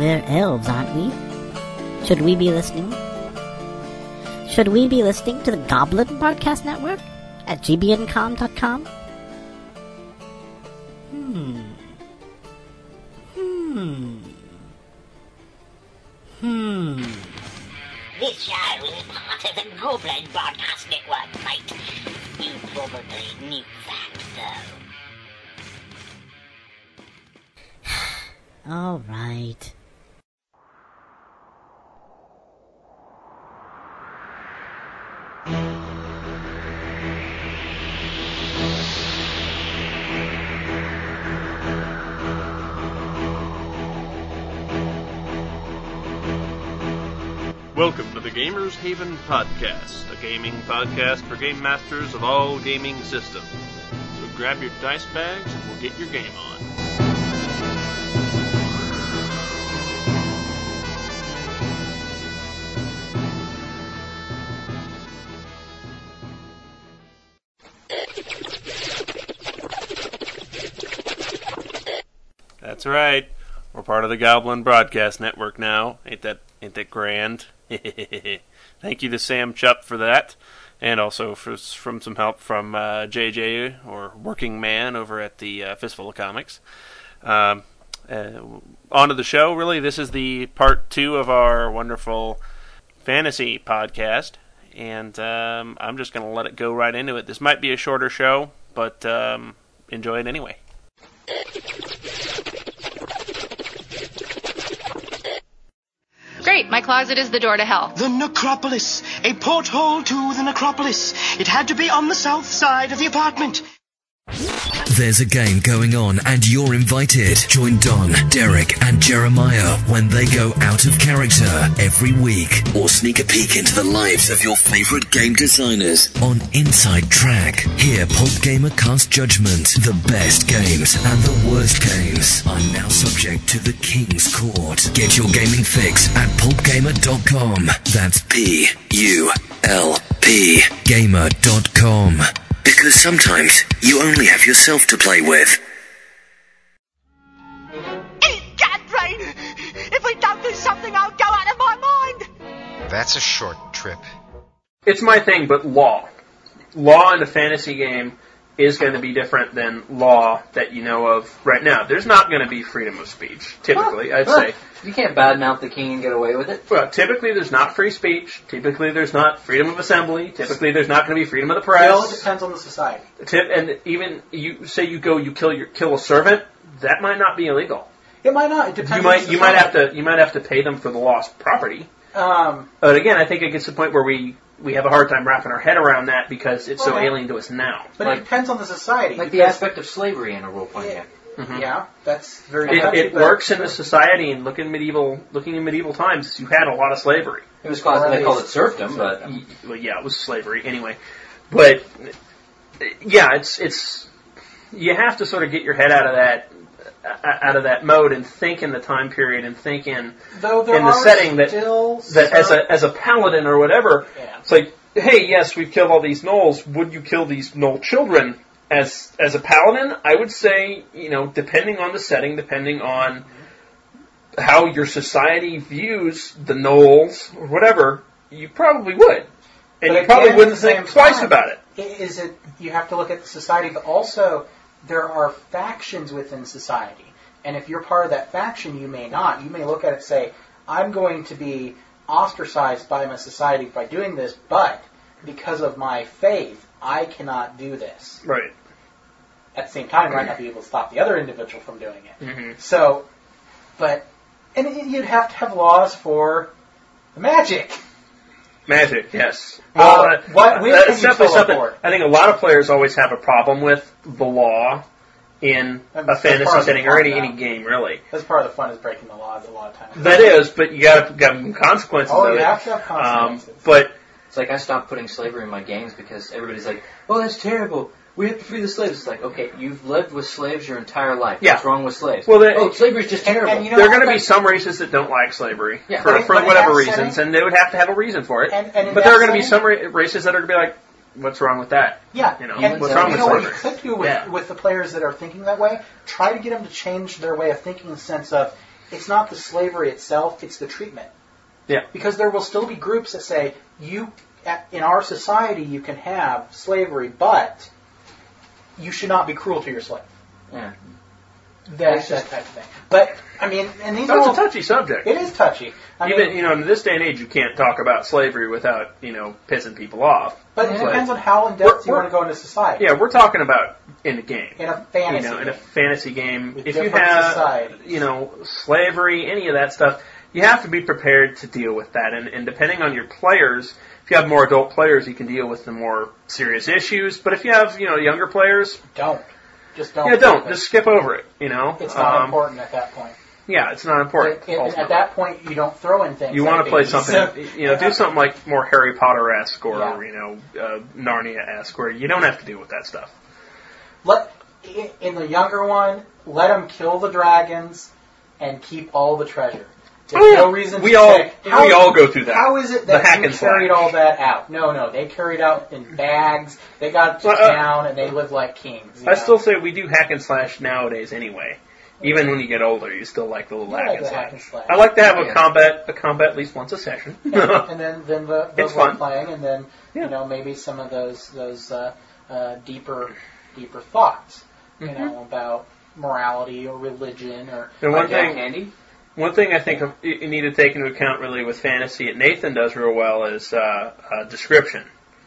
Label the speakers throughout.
Speaker 1: We're elves, aren't we? Should we be listening? Should we be listening to the Goblin Podcast Network at gbncom.com?
Speaker 2: This show is part of the Goblin Podcast Network, mate. You probably knew that, though.
Speaker 1: All right.
Speaker 3: Welcome to the Gamers Haven Podcast, a gaming podcast for game masters of all gaming systems. So grab your dice bags and we'll get your game on. That's right. We're part of the Goblin Broadcast Network now. Ain't that grand? Thank you to Sam Chupp for that, and also from some help from JJ, or Working Man, over at the Fistful of Comics. On to the show, really. This is the part 2 of our wonderful fantasy podcast, and I'm just going to let it go right into it. This might be a shorter show, but enjoy it anyway.
Speaker 4: Great, my closet is the door to hell.
Speaker 5: The Necropolis. A porthole to the Necropolis. It had to be on the south side of the apartment.
Speaker 6: There's a game going on and you're invited. Join Don, Derek and Jeremiah when they go out of character every week, or sneak a peek into the lives of your favorite game designers on Inside Track. Here Podgamer cast judgment. The best games and the worst games are now subject to the King's Court. Get your gaming fix at podgamer.com. That's P-U-L-P gamer.com. Because sometimes you only have yourself to play with.
Speaker 5: Gatrain! If we don't do something, I'll go out of my mind!
Speaker 7: That's a short trip.
Speaker 3: It's my thing, but law. Law in a fantasy game is going to be different than law that you know of right now. There's not going to be freedom of speech, typically, I'd say.
Speaker 8: You can't badmouth the king and get away with it.
Speaker 3: Well, typically there's not free speech. Typically there's not freedom of assembly. Typically there's not going to be freedom of the press.
Speaker 9: It all depends on the society.
Speaker 3: And even you kill a servant, that might not be illegal.
Speaker 9: It might not. It depends.
Speaker 3: You might have to pay them for the lost property. But again, I think it gets to the point where we have a hard time wrapping our head around that because it's so alien to us now.
Speaker 9: But it depends on the society.
Speaker 8: Like the aspect of slavery in a role-playing game.
Speaker 3: Mm-hmm.
Speaker 9: Yeah, that's very.
Speaker 3: It works in the society, and looking in medieval times, you had a lot of slavery.
Speaker 8: It was caused. They called it serfdom, but
Speaker 3: well, yeah, it was slavery anyway. But yeah, it's you have to sort of get your head out of that mode and think in the time period and think in the setting that as a paladin or whatever. Yeah. It's like, hey, yes, we've killed all these gnolls. Would you kill these gnoll children? As a paladin, I would say, depending on the setting, depending on how your society views the gnolls or whatever, you probably would. And you probably wouldn't think twice about it.
Speaker 9: You have to look at the society, but also there are factions within society. And if you're part of that faction, you may not. You may look at it and say, I'm going to be ostracized by my society by doing this, but because of my faith, I cannot do this.
Speaker 3: Right.
Speaker 9: At the same time, I might not be able to stop the other individual from doing it.
Speaker 3: Mm-hmm.
Speaker 9: So, and you'd have to have laws for the magic.
Speaker 3: Magic, yes.
Speaker 9: That's
Speaker 3: definitely something. I think a lot of players always have a problem with the law in a fantasy setting or any game, really.
Speaker 9: That's part of the fun is breaking the laws a lot of times.
Speaker 3: That is, but you got to have consequences.
Speaker 9: Oh, you have to have consequences.
Speaker 3: But
Speaker 8: it's like I stopped putting slavery in my games because everybody's like, "Oh, that's terrible. We have to free the slaves." It's like, okay, you've lived with slaves your entire life.
Speaker 3: Yeah.
Speaker 8: What's wrong with slaves?
Speaker 3: Well,
Speaker 8: slavery's just terrible.
Speaker 9: And
Speaker 3: there are going to be some races that don't like slavery for whatever reasons, and they would have to have a reason for it. But there are going to be some races that are going to be like, what's wrong with that?
Speaker 9: Yeah.
Speaker 3: What's wrong with slavery?
Speaker 9: What you could do with the players that are thinking that way, try to get them to change their way of thinking in the sense of, it's not the slavery itself, it's the treatment.
Speaker 3: Yeah.
Speaker 9: Because there will still be groups that say, in our society you can have slavery, but you should not be cruel to your slave.
Speaker 8: Yeah.
Speaker 9: That type of thing. But, I mean, and these
Speaker 3: That's
Speaker 9: are all,
Speaker 3: a touchy subject.
Speaker 9: It is touchy. I
Speaker 3: Even,
Speaker 9: mean,
Speaker 3: in this day and age, you can't talk about slavery without, pissing people off.
Speaker 9: but it depends on how in-depth you want to go into society.
Speaker 3: Yeah, we're talking about in the game.
Speaker 9: In a fantasy
Speaker 3: in a
Speaker 9: game.
Speaker 3: fantasy game.
Speaker 9: With
Speaker 3: If you
Speaker 9: different
Speaker 3: have,
Speaker 9: societies.
Speaker 3: slavery, any of that stuff, you have to be prepared to deal with that. And depending on your players, if you have more adult players, you can deal with the more serious issues. But if you have, younger players,
Speaker 9: Don't. Just don't.
Speaker 3: yeah, don't. Just skip over it,
Speaker 9: It's not important at that point.
Speaker 3: Yeah, it's not important.
Speaker 9: At that point, you don't throw in things.
Speaker 3: You
Speaker 9: like
Speaker 3: want to play
Speaker 9: babies.
Speaker 3: something, do something like more Harry Potter-esque or,
Speaker 9: Yeah.
Speaker 3: Narnia-esque, where you don't have to deal with that stuff.
Speaker 9: In the younger one, let them kill the dragons and keep all the treasure. There's no reason
Speaker 3: we
Speaker 9: to
Speaker 3: all
Speaker 9: say,
Speaker 3: we all go through that.
Speaker 9: How is it
Speaker 3: The
Speaker 9: that
Speaker 3: hack
Speaker 9: you
Speaker 3: and
Speaker 9: carried
Speaker 3: slash.
Speaker 9: all that out? No, they carried out in bags. They got to town and they lived like kings.
Speaker 3: I still say we do hack and slash nowadays anyway. Even when you get older, you still like the little
Speaker 9: Yeah,
Speaker 3: hack,
Speaker 9: the
Speaker 3: and
Speaker 9: hack and slash.
Speaker 3: I like to have a combat at least once a session.
Speaker 9: and then the
Speaker 3: It's
Speaker 9: role
Speaker 3: fun.
Speaker 9: playing, and then maybe some of those deeper thoughts, about morality or religion or.
Speaker 3: And
Speaker 8: handy.
Speaker 3: One thing I think you need to take into account really with fantasy, and Nathan does real well, is description.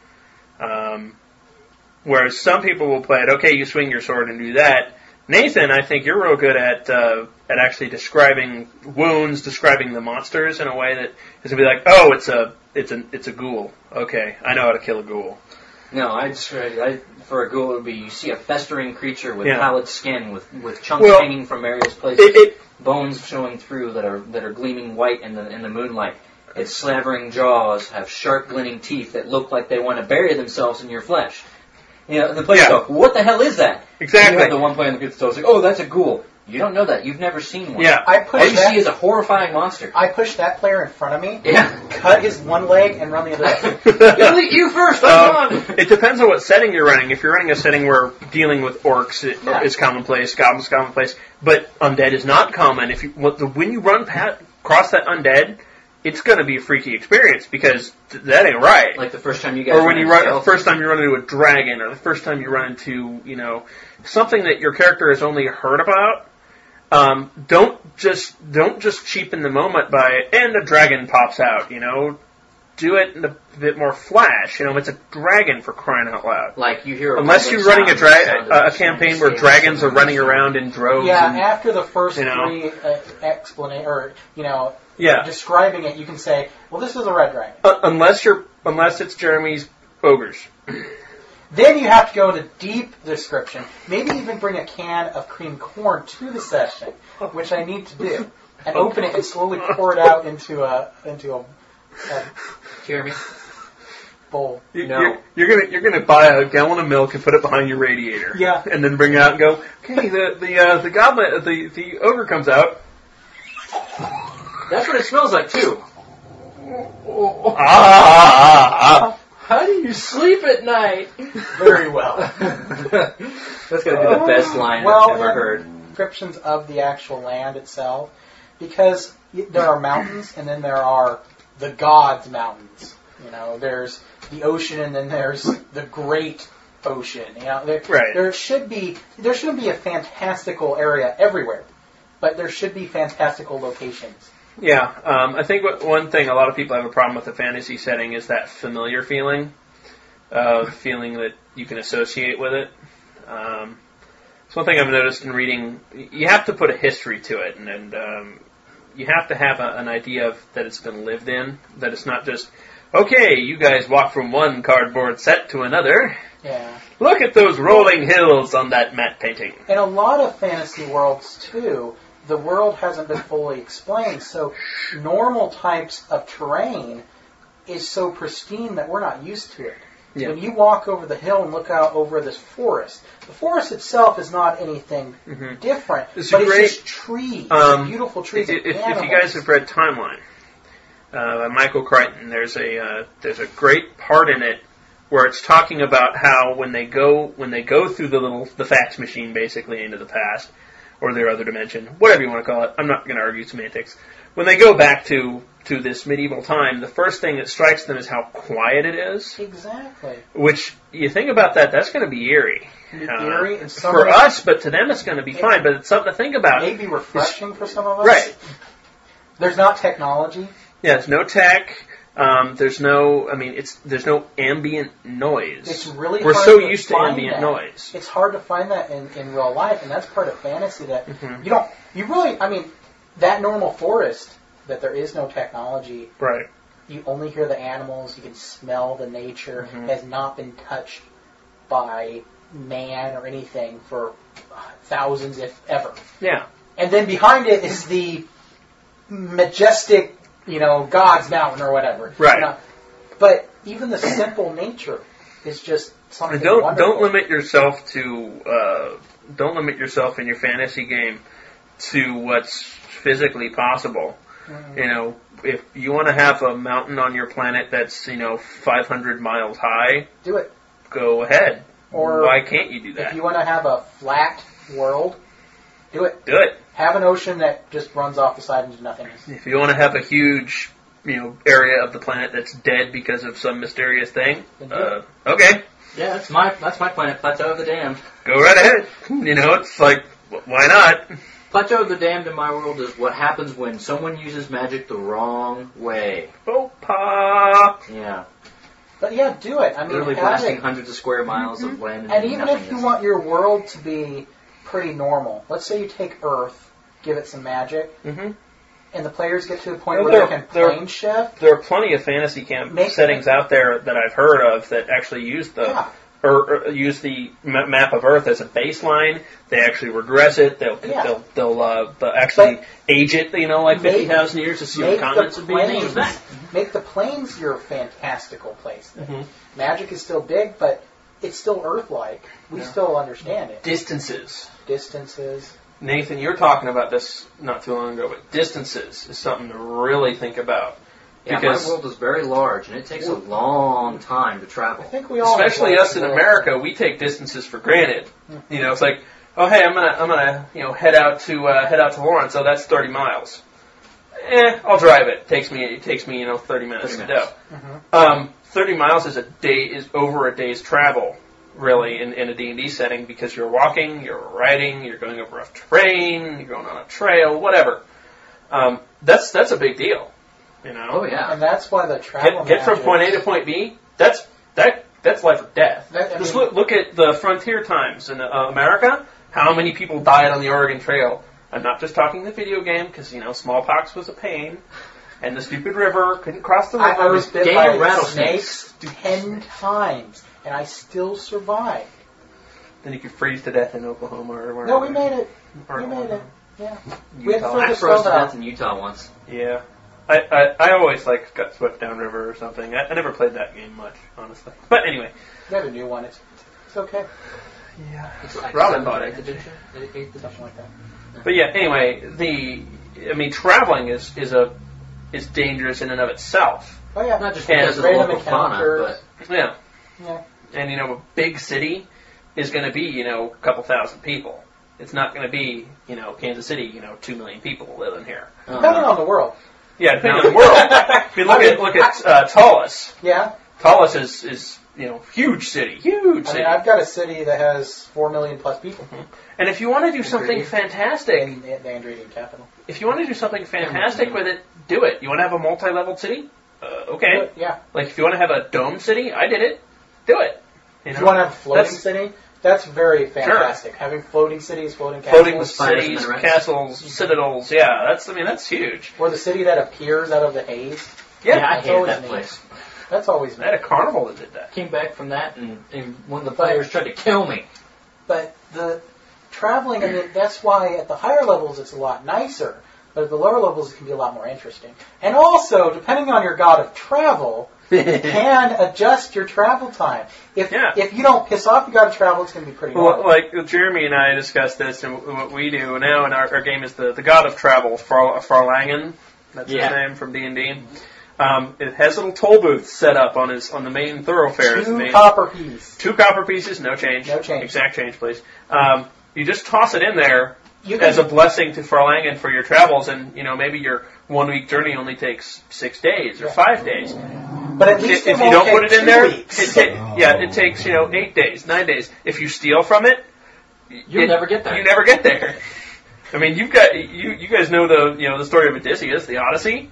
Speaker 3: Whereas some people will play it, okay, you swing your sword and do that. Nathan, I think you're real good at actually describing wounds, describing the monsters in a way that is gonna be like, oh, it's a ghoul. Okay, I know how to kill a ghoul.
Speaker 8: No, for a ghoul it would be you see a festering creature with
Speaker 3: Yeah.
Speaker 8: pallid skin, with chunks hanging from various places, bones showing through that are gleaming white in the moonlight. Its slavering jaws have sharp glinting teeth that look like they want to bury themselves in your flesh. The players go, what the hell is that?
Speaker 3: Exactly.
Speaker 8: And you have the one player in the group that's like, oh, that's a ghoul. You don't know that. You've never seen one.
Speaker 3: Yeah.
Speaker 8: All you see is a horrifying monster.
Speaker 9: I push that player in front of me,
Speaker 8: Yeah.
Speaker 9: cut his one leg, and run the other way.
Speaker 8: You first, I'm on.
Speaker 3: It depends on what setting you're running. If you're running a setting where dealing with orcs is commonplace, goblins commonplace, but undead is not common, when you run across that undead, it's going to be a freaky experience because that ain't right.
Speaker 8: Like the first time you guys
Speaker 3: or when the first time you run into a dragon, or the first time you run into something that your character has only heard about. Don't just cheapen the moment by and a dragon pops out. Do it in a bit more flash. It's a dragon, for crying out loud.
Speaker 8: Like you hear.
Speaker 3: Unless you're running a campaign where dragons are running around in droves.
Speaker 9: Yeah,
Speaker 3: and,
Speaker 9: after the first three explanation, or describing it, you can say, "Well, this is a red dragon."
Speaker 3: Unless it's Jeremy's ogres.
Speaker 9: Then you have to go into deep description. Maybe even bring a can of cream corn to the session, which I need to do, and open it and slowly pour it out into a
Speaker 8: Jeremy
Speaker 9: bowl.
Speaker 3: You're gonna buy a gallon of milk and put it behind your radiator.
Speaker 9: Yeah.
Speaker 3: And then bring it out and go, okay, the goblin, the ogre comes out.
Speaker 8: That's what it smells like too. How do you sleep at night?
Speaker 9: Very well.
Speaker 8: That's gotta be the best line I've ever heard.
Speaker 9: Descriptions of the actual land itself, because there are mountains and then there are the gods' mountains. There's the ocean and then there's the great ocean. There shouldn't be a fantastical area everywhere, but there should be fantastical locations.
Speaker 3: Yeah, I think one thing a lot of people have a problem with the fantasy setting is that familiar feeling that you can associate with it. It's one thing I've noticed in reading. You have to put a history to it, and you have to have an idea of that it's been lived in, that it's not just, okay, you guys walk from one cardboard set to another.
Speaker 9: Yeah.
Speaker 3: Look at those rolling hills on that matte painting.
Speaker 9: In a lot of fantasy worlds, too, the world hasn't been fully explained, so normal types of terrain is so pristine that we're not used to it.
Speaker 3: Yeah.
Speaker 9: When you walk over the hill and look out over this forest, the forest itself is not anything different,
Speaker 3: It's
Speaker 9: but
Speaker 3: great,
Speaker 9: it's just trees, beautiful trees.
Speaker 3: If you guys have read Timeline by Michael Crichton, there's a great part in it where it's talking about how when they go through the fax machine basically into the past, or their other dimension, whatever you want to call it. I'm not going to argue semantics. When they go back to this medieval time, the first thing that strikes them is how quiet it is.
Speaker 9: Exactly.
Speaker 3: Which, you think about that, that's going to be eerie.
Speaker 9: Eerie and
Speaker 3: for us, but to them it's going to be fine. But it's something to think about.
Speaker 9: Maybe refreshing for some of us.
Speaker 3: Right.
Speaker 9: There's not technology.
Speaker 3: Yeah, there's no tech. There's no ambient noise.
Speaker 9: It's really
Speaker 3: we're
Speaker 9: hard
Speaker 3: so
Speaker 9: to
Speaker 3: used to
Speaker 9: find
Speaker 3: ambient
Speaker 9: that.
Speaker 3: noise.
Speaker 9: It's hard to find that in real life, and that's part of fantasy that that normal forest that there is no technology.
Speaker 3: Right.
Speaker 9: You only hear the animals. You can smell the nature. Has not been touched by man or anything for thousands, if ever.
Speaker 3: Yeah.
Speaker 9: And then behind it is the majestic, God's mountain or whatever.
Speaker 3: Right.
Speaker 9: But even the simple nature is just something
Speaker 3: wonderful. Don't limit yourself in your fantasy game to what's physically possible. Mm-hmm. If you want to have a mountain on your planet that's 500 miles high,
Speaker 9: do it.
Speaker 3: Go ahead.
Speaker 9: Or
Speaker 3: why can't you do that?
Speaker 9: If you want to have a flat world, do it.
Speaker 3: Do it.
Speaker 9: Have an ocean that just runs off the side into nothingness.
Speaker 3: If you want to have a huge, area of the planet that's dead because of some mysterious thing, okay.
Speaker 8: Yeah, that's my planet, Plateau of the Damned.
Speaker 3: Go right ahead. It's like, why not?
Speaker 8: Plateau of the Damned in my world is what happens when someone uses magic the wrong way.
Speaker 3: Opa!
Speaker 8: Yeah.
Speaker 9: But yeah, do it. I mean,
Speaker 8: literally blasting hundreds of square miles of land.
Speaker 9: And even if you want your world to be pretty normal, let's say you take Earth, give it some magic, and the players get to the point where they can plane shift.
Speaker 3: There are plenty of fantasy camp settings out there that I've heard of that actually use the use the map of Earth as a baseline. They actually regress it. They'll actually age it. Like 50,000 years to see what continents would be. And they use that.
Speaker 9: Make the planes your fantastical place. Magic is still big, but it's still Earth-like. We still understand it.
Speaker 3: Distances.
Speaker 9: Nathan,
Speaker 3: you were talking about this not too long ago, but distances is something to really think about.
Speaker 8: Yeah, my world is very large, and it takes a long time to travel.
Speaker 9: I think we all,
Speaker 3: especially us in America, we take distances for granted. It's like, oh hey, I'm gonna head out to Lawrence. Oh, that's 30 miles. I'll drive it. It takes me 30 minutes to do. 30 miles is over a day's travel, really, in a D&D setting, because you're walking, you're riding, you're going over rough terrain, you're going on a trail, whatever. That's a big deal.
Speaker 8: Oh yeah.
Speaker 9: And that's why the travel
Speaker 3: get from point A to point B. That's life or death. Just look at the frontier times in America. How many people died on the Oregon Trail? I'm not just talking the video game, because smallpox was a pain, and the stupid river couldn't cross the river.
Speaker 9: I was bit by rattlesnakes 10 times, and I still survived.
Speaker 3: Then you could freeze to death in Oklahoma or wherever.
Speaker 9: No, we made it. Yeah. We had to
Speaker 8: I froze to death in Utah once.
Speaker 3: Yeah. I always got swept downriver or something. I never played that game much, honestly. But anyway.
Speaker 9: We have a new one. It's okay.
Speaker 3: Yeah.
Speaker 8: It's like
Speaker 3: Robin bought it.
Speaker 9: Something like that.
Speaker 3: But yeah, anyway, traveling is dangerous in and of itself.
Speaker 9: Oh yeah.
Speaker 8: Not just because of the local fauna, but
Speaker 3: yeah. And a big city is going to be, a couple thousand people. It's not going to be, Kansas City, 2 million people living here.
Speaker 9: Depending on the world.
Speaker 3: Yeah, depending on the world. If you look at Tullis.
Speaker 9: Yeah.
Speaker 3: Tullis is huge city. Huge city.
Speaker 9: I've got a city that has 4 million plus people.
Speaker 3: And if you want to do something fantastic,
Speaker 9: the Andredian capital.
Speaker 3: If you want to do something fantastic with it, do it. You want to have a multi-leveled city? Okay.
Speaker 9: Yeah.
Speaker 3: Like if you want to have a dome city, I did it. Do it.
Speaker 9: If you want to have a floating city, that's very fantastic.
Speaker 3: Sure.
Speaker 9: Having floating cities, floating castles.
Speaker 3: Floating cities, castles, citadels. Yeah, that's huge.
Speaker 9: Or the city that appears out of the haze.
Speaker 8: Yeah, I hated that place.
Speaker 9: That's always
Speaker 3: neat. I had a carnival that did that.
Speaker 8: Came back from that, and one of the players tried to kill me.
Speaker 9: But the traveling, that's why at the higher levels it's a lot nicer. But at the lower levels it can be a lot more interesting. And also, depending on your god of travel, can adjust your travel time. If you don't piss off your god of travel, it's going to be pretty hard.
Speaker 3: Well, like Jeremy and I discussed this, and what we do now in our game is the god of travel, Farlangen. That's his name from D&D. It has little toll booths set up on the main thoroughfare.
Speaker 9: Two copper pieces.
Speaker 3: 2 copper pieces, no change.
Speaker 9: No change.
Speaker 3: Exact change, please. You just toss it in there as a blessing to Farlangen for your travels, and maybe your 1 week journey only takes 6 days or 5 days.
Speaker 9: But at least
Speaker 3: if you don't put it in there, it takes 8 days, 9 days. If you steal from it,
Speaker 8: you'll never get there.
Speaker 3: You never get there. I mean, you guys know the story of Odysseus, the Odyssey.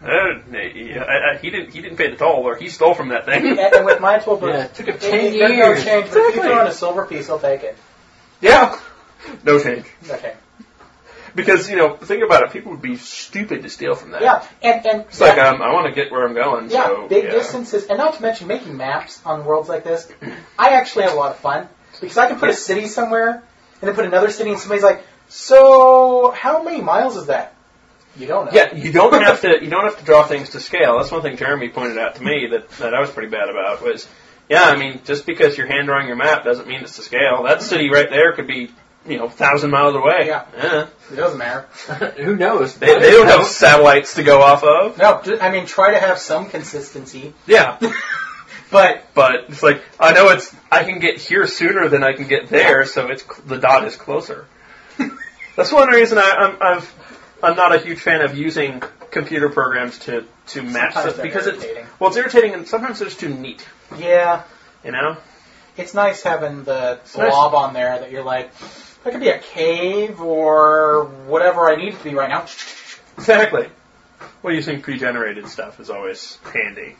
Speaker 3: He didn't pay the toll, or he stole from that thing.
Speaker 9: And with my 12 books,
Speaker 8: it took him 10 years.
Speaker 9: No change, but if you throw in a silver piece, he'll take it.
Speaker 3: Yeah, no change.
Speaker 9: Okay.
Speaker 3: Because think about it, people would be stupid to steal from that.
Speaker 9: Yeah, and
Speaker 3: it's like I want to get where I'm going.
Speaker 9: Yeah,
Speaker 3: so,
Speaker 9: big distances, and not to mention making maps on worlds like this. I actually have a lot of fun because I can put a city somewhere and then put another city, and somebody's like, "So, how many miles is that?" You don't know.
Speaker 3: Yeah, you don't have to draw things to scale. That's one thing Jeremy pointed out to me that I was pretty bad about was, just because you're hand drawing your map doesn't mean it's to scale. That city right there could be 1,000 miles away.
Speaker 9: Yeah. It doesn't matter.
Speaker 8: Who knows?
Speaker 3: They don't have satellites to go off of.
Speaker 9: No, try to have some consistency.
Speaker 3: Yeah.
Speaker 9: But
Speaker 3: it's like, I can get here sooner than I can get there, so the dot is closer. That's one reason I'm not a huge fan of using computer programs to match stuff, because it's irritating, and sometimes they're just too neat.
Speaker 9: Yeah.
Speaker 3: It's
Speaker 9: nice having the blob on there that you're like, that could be a cave or whatever I need it to be right now.
Speaker 3: Exactly. Well, using pre-generated stuff is always handy.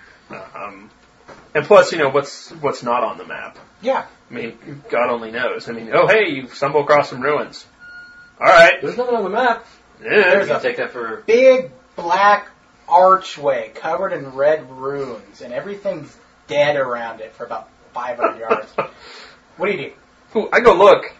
Speaker 3: And plus, what's not on the map.
Speaker 9: Yeah.
Speaker 3: I mean, God only knows. I mean, you stumble across some ruins. All right.
Speaker 8: There's nothing on the map.
Speaker 3: Yeah.
Speaker 9: There's
Speaker 8: take that for
Speaker 9: big black archway covered in red runes, and everything's dead around it for about 500 yards. What do you do?
Speaker 3: Ooh, I go look.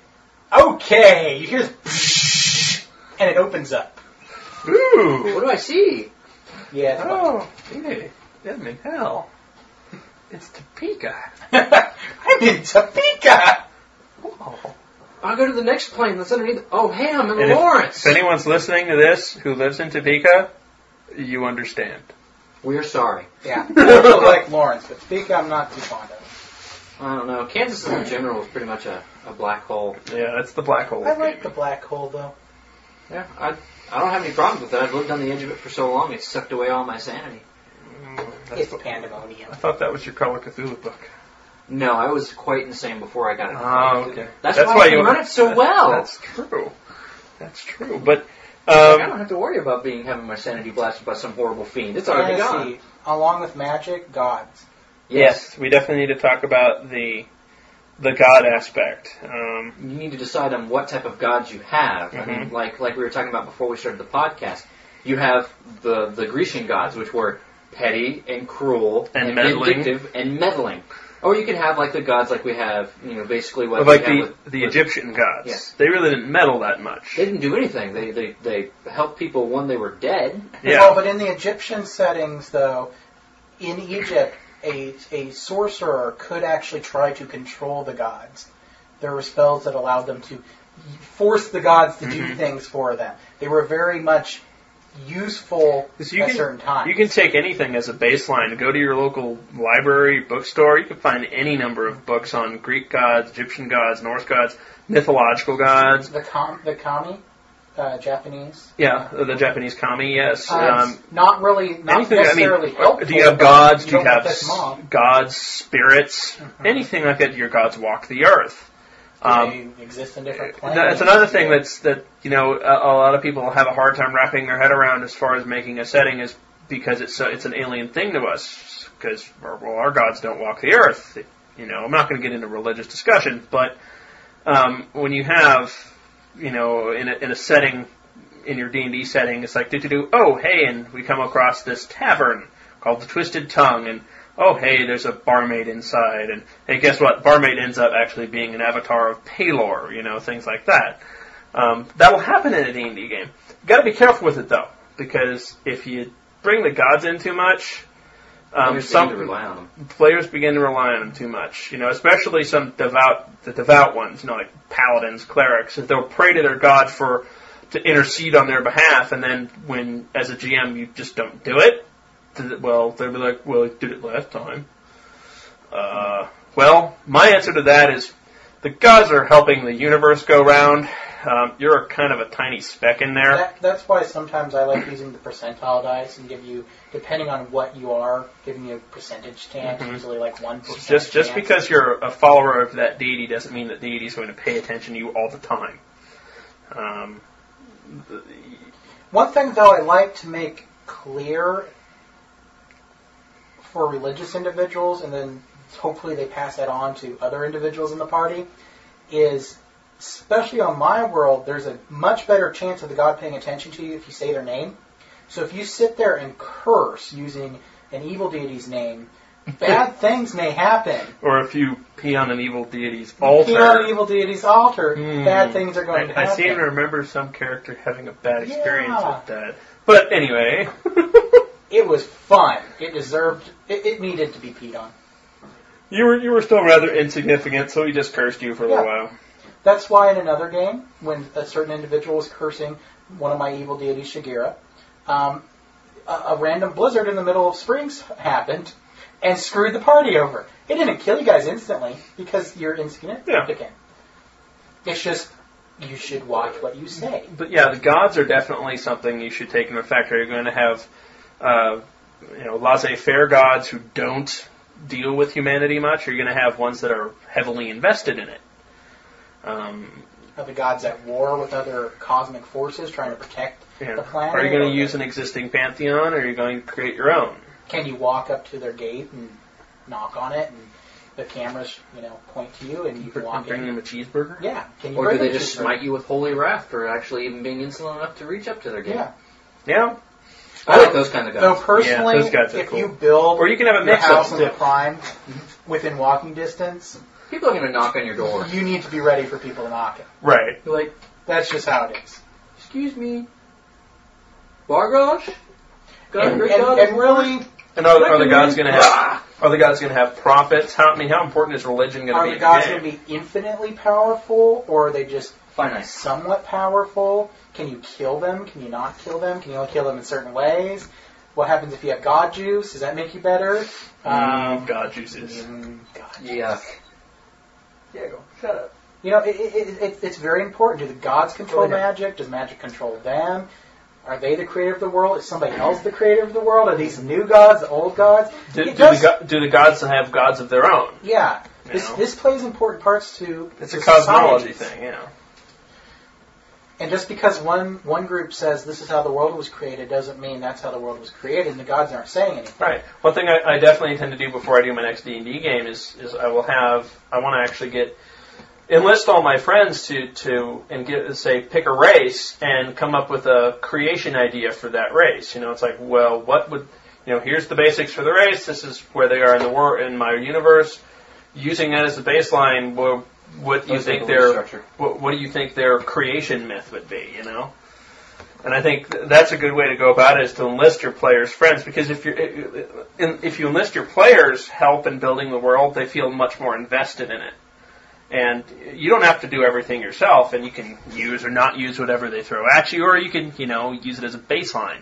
Speaker 9: Okay, you hear this, and it opens up.
Speaker 3: Ooh.
Speaker 8: What do I see?
Speaker 9: Yeah.
Speaker 3: Hey, I'm in hell. It's Topeka.
Speaker 9: I'm in Topeka.
Speaker 3: Oh.
Speaker 8: I'll go to the next plane that's underneath. Oh, hey, I'm in Lawrence.
Speaker 3: If anyone's listening to this who lives in Topeka, you understand.
Speaker 8: We're sorry.
Speaker 9: Yeah. I also like Lawrence, but Topeka I'm not too fond of.
Speaker 8: I don't know. Kansas in general is pretty much a black hole.
Speaker 3: Yeah, that's the black hole.
Speaker 9: I like the black hole, though.
Speaker 8: Yeah, I don't have any problems with it. I've lived on the edge of it for so long, it's sucked away all my sanity.
Speaker 9: It's pandemonium.
Speaker 3: I thought that was your Call of Cthulhu book.
Speaker 8: No, I was quite insane before I got it.
Speaker 3: Oh, okay.
Speaker 8: That's why you run it so well.
Speaker 3: That's true. That's true. But
Speaker 8: I don't have to worry about having my sanity blasted by some horrible fiend. It's already gone.
Speaker 9: Along with magic, gods.
Speaker 3: Yes, we definitely need to talk about the god aspect.
Speaker 8: You need to decide on what type of gods you have.
Speaker 3: Mm-hmm.
Speaker 8: I mean, like we were talking about before we started the podcast, you have the Grecian gods, which were petty and cruel
Speaker 3: and
Speaker 8: vindictive and meddling. Or you can have like the gods like we have, basically what
Speaker 3: like the Egyptian gods.
Speaker 8: Yes.
Speaker 3: They really didn't meddle that much.
Speaker 8: They didn't do anything. They helped people when they were dead.
Speaker 3: Yeah.
Speaker 9: Well, but in the Egyptian settings, though, in Egypt, a sorcerer could actually try to control the gods. There were spells that allowed them to force the gods to do things for them. They were very much useful at certain times.
Speaker 3: You can take anything as a baseline. Go to your local library, bookstore. You can find any number of books on Greek gods, Egyptian gods, Norse gods, mythological gods.
Speaker 9: The kami, Japanese.
Speaker 3: Yeah, the Japanese kami. Yes.
Speaker 9: Not necessarily helpful.
Speaker 3: Do you have gods? Do you
Speaker 9: have
Speaker 3: have gods, spirits? Anything like that? Your gods walk the earth.
Speaker 9: They exist in different planets.
Speaker 3: That's another thing that a lot of people have a hard time wrapping their head around as far as making a setting, is because it's an alien thing to us, because our gods don't walk the earth. I'm not going to get into religious discussion, but when you have in a setting, in your D&D setting, it's like and we come across this tavern called the Twisted Tongue, and oh, hey, there's a barmaid inside, and hey, guess what? Barmaid ends up actually being an avatar of Palor, things like that. That'll happen in a D&D game. You got to be careful with it though, because if you bring the gods in too much, players begin to rely on them too much. Especially some devout ones, like paladins, clerics, if they'll pray to their god to intercede on their behalf, and then when, as a GM, you just don't do it. Well, they'll be like, well, I did it last time. My answer to that is, the gods are helping the universe go round. You're kind of a tiny speck in there.
Speaker 9: That's why sometimes I like using the percentile dice and give you, depending on what you are, giving you a percentage chance, usually like 1%.
Speaker 3: Just because you're a follower of that deity doesn't mean that deity is going to pay attention to you all the time.
Speaker 9: One thing, though, I like to make clear for religious individuals, and then hopefully they pass that on to other individuals in the party, is, especially on my world, there's a much better chance of the god paying attention to you if you say their name. So if you sit there and curse using an evil deity's name, bad things may happen.
Speaker 3: Or if you pee on an evil deity's altar.
Speaker 9: Bad things are going to happen.
Speaker 3: I seem to remember some character having a bad experience with that. But anyway.
Speaker 9: It was fun. It deserved... It needed to be peed on.
Speaker 3: You were still rather insignificant, so he just cursed you for a little while.
Speaker 9: That's why in another game, when a certain individual was cursing one of my evil deities, Shigira, a random blizzard in the middle of springs happened and screwed the party over. It didn't kill you guys instantly because you're insignificant. Yeah. It's just, you should watch what you say.
Speaker 3: But yeah, the gods are definitely something you should take into effect. Are you going to have laissez-faire gods who don't deal with humanity much? Or are you going to have ones that are heavily invested in it?
Speaker 9: Are the gods at war with other cosmic forces trying to protect the planet?
Speaker 3: Are you going to use an existing pantheon, or are you going to create your own?
Speaker 9: Can you walk up to their gate and knock on it, and the cameras, point to you, and you can walk in?
Speaker 3: Bring them a cheeseburger?
Speaker 9: Yeah.
Speaker 8: Or do they just smite you with holy wrath for actually even being insolent enough to reach up to their gate?
Speaker 3: Yeah.
Speaker 8: I like those kind of guys.
Speaker 9: So personally,
Speaker 3: those guys are
Speaker 9: if
Speaker 3: cool.
Speaker 9: you build
Speaker 3: or you can have a
Speaker 9: your
Speaker 3: mix
Speaker 9: house
Speaker 3: of
Speaker 9: on the prime within walking distance,
Speaker 8: people are going to knock on your door.
Speaker 9: You need to be ready for people to knock it.
Speaker 3: Right.
Speaker 9: Like, that's just how it is.
Speaker 8: Excuse me. Bargosh?
Speaker 9: And really...
Speaker 3: And are the gods going to have... Are the gods going to have prophets? How important is religion going to be?
Speaker 9: Are the gods going to be infinitely powerful, or are they just
Speaker 8: finite,
Speaker 9: somewhat powerful? Can you kill them? Can you not kill them? Can you only kill them in certain ways? What happens if you have god juice? Does that make you better?
Speaker 3: God juices.
Speaker 8: Yuck.
Speaker 9: Diego, shut up. It's very important. Do the gods control magic? Does magic control them? Are they the creator of the world? Is somebody else the creator of the world? Are these new gods, the old gods?
Speaker 3: Do the gods have gods of their own?
Speaker 9: Yeah. This plays important parts to
Speaker 3: It's a cosmology thing,
Speaker 9: And just because one group says this is how the world was created doesn't mean that's how the world was created, and the gods aren't saying anything.
Speaker 3: Right. One thing I definitely intend to do before I do my next D&D game is I want to actually enlist all my friends to pick a race and come up with a creation idea for that race. It's like, well, what would, here's the basics for the race. This is where they are in the world, in my universe. Using that as a baseline, what do you think their creation myth would be? And I think that's a good way to go about it, is to enlist your players' friends, because if you enlist your players' help in building the world, they feel much more invested in it. And you don't have to do everything yourself, and you can use or not use whatever they throw at you, or you can, use it as a baseline.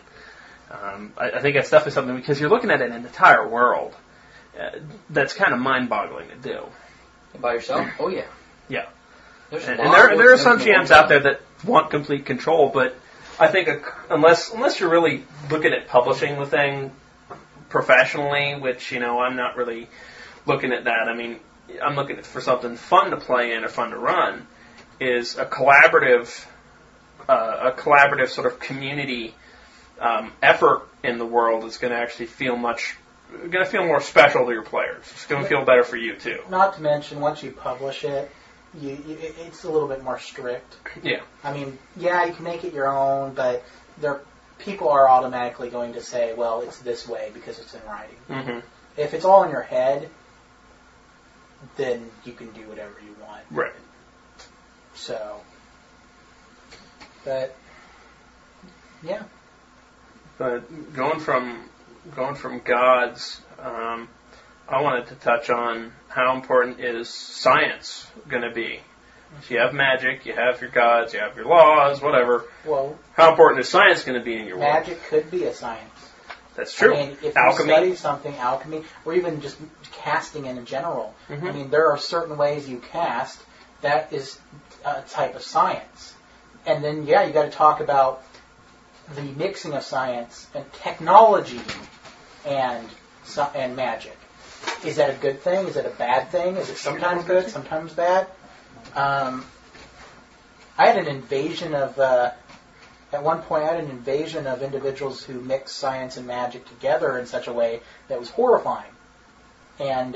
Speaker 3: I think that's definitely something, because you're looking at an entire world that's kind of mind-boggling to do.
Speaker 8: By yourself? Oh, yeah.
Speaker 3: Yeah. And there are some GMs out there that want complete control, but I think unless you're really looking at publishing the thing professionally, which, I'm not really looking at that. I mean, I'm looking for something fun to play in or fun to run, is a collaborative sort of community effort in the world is going to actually feel more special to your players. It's going to feel better for you too.
Speaker 9: Not to mention, once you publish it, it's a little bit more strict.
Speaker 3: Yeah.
Speaker 9: I mean, you can make it your own, but people are automatically going to say, well, it's this way because it's in writing.
Speaker 3: Mm-hmm.
Speaker 9: If it's all in your head, then you can do whatever you want.
Speaker 3: Right.
Speaker 9: So, but, yeah.
Speaker 3: But going from gods, I wanted to touch on how important is science going to be. So you have magic, you have your gods, you have your laws, whatever.
Speaker 9: Well,
Speaker 3: how important is science going to be in your world?
Speaker 9: Magic could be a science.
Speaker 3: That's true.
Speaker 9: I mean, if
Speaker 3: alchemy.
Speaker 9: you study something, alchemy, or even just casting in general.
Speaker 3: Mm-hmm.
Speaker 9: I mean, there are certain ways you cast that is a type of science. And then, you got to talk about the mixing of science and technology and magic. Is that a good thing? Is that a bad thing? Is it sometimes good, sometimes bad? I had an invasion of, at one point, I had an invasion of individuals who mixed science and magic together in such a way that was horrifying. And,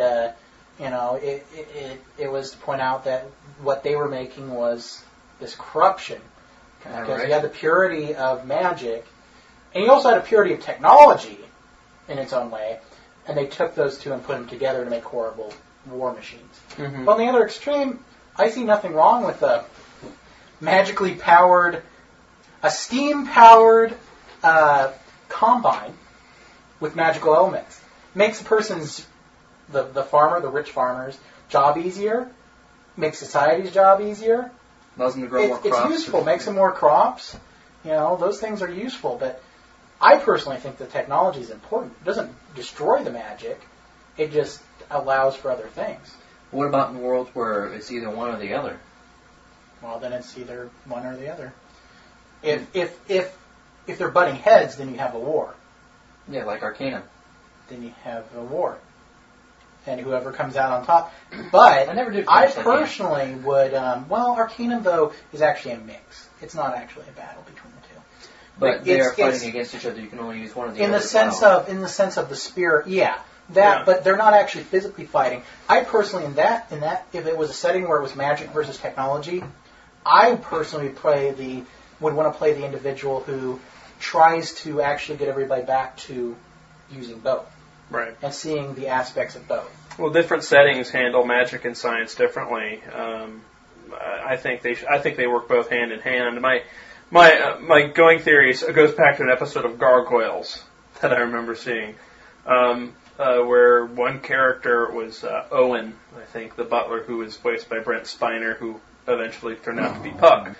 Speaker 9: it was to point out that what they were making was this corruption. Because you had the purity of magic, and you also had a purity of technology in its own way, and they took those two and put them together to make horrible war machines. Mm-hmm. But on the other extreme, I see nothing wrong with a magically powered, a steam-powered combine with magical elements. Makes a person's, the farmer, the rich farmer's job easier, makes society's job easier.
Speaker 8: Allows them to grow more crops.
Speaker 9: It's useful. Makes them more crops. Those things are useful. But I personally think the technology is important. It doesn't destroy the magic. It just allows for other things.
Speaker 8: What about in worlds where it's either one or the other?
Speaker 9: Well, then it's either one or the other. If they're butting heads, then you have a war.
Speaker 8: Yeah, like Arcanum.
Speaker 9: Then you have a war. And whoever comes out on top. But I personally would... Arcanum, though, is actually a mix. It's not actually a battle between the two.
Speaker 8: But they are fighting against each other. You can only use one of the other.
Speaker 9: In the sense of the spirit, but they're not actually physically fighting. I personally, in that, if it was a setting where it was magic versus technology, I personally would want to play the individual who tries to actually get everybody back to using both.
Speaker 3: Right.
Speaker 9: And seeing the aspects of both.
Speaker 3: Well, different settings handle magic and science differently. I think they work both hand in hand. My going theory goes back to an episode of Gargoyles that I remember seeing, where one character was Owen, I think, the butler, who was voiced by Brent Spiner, who eventually turned out to be Puck,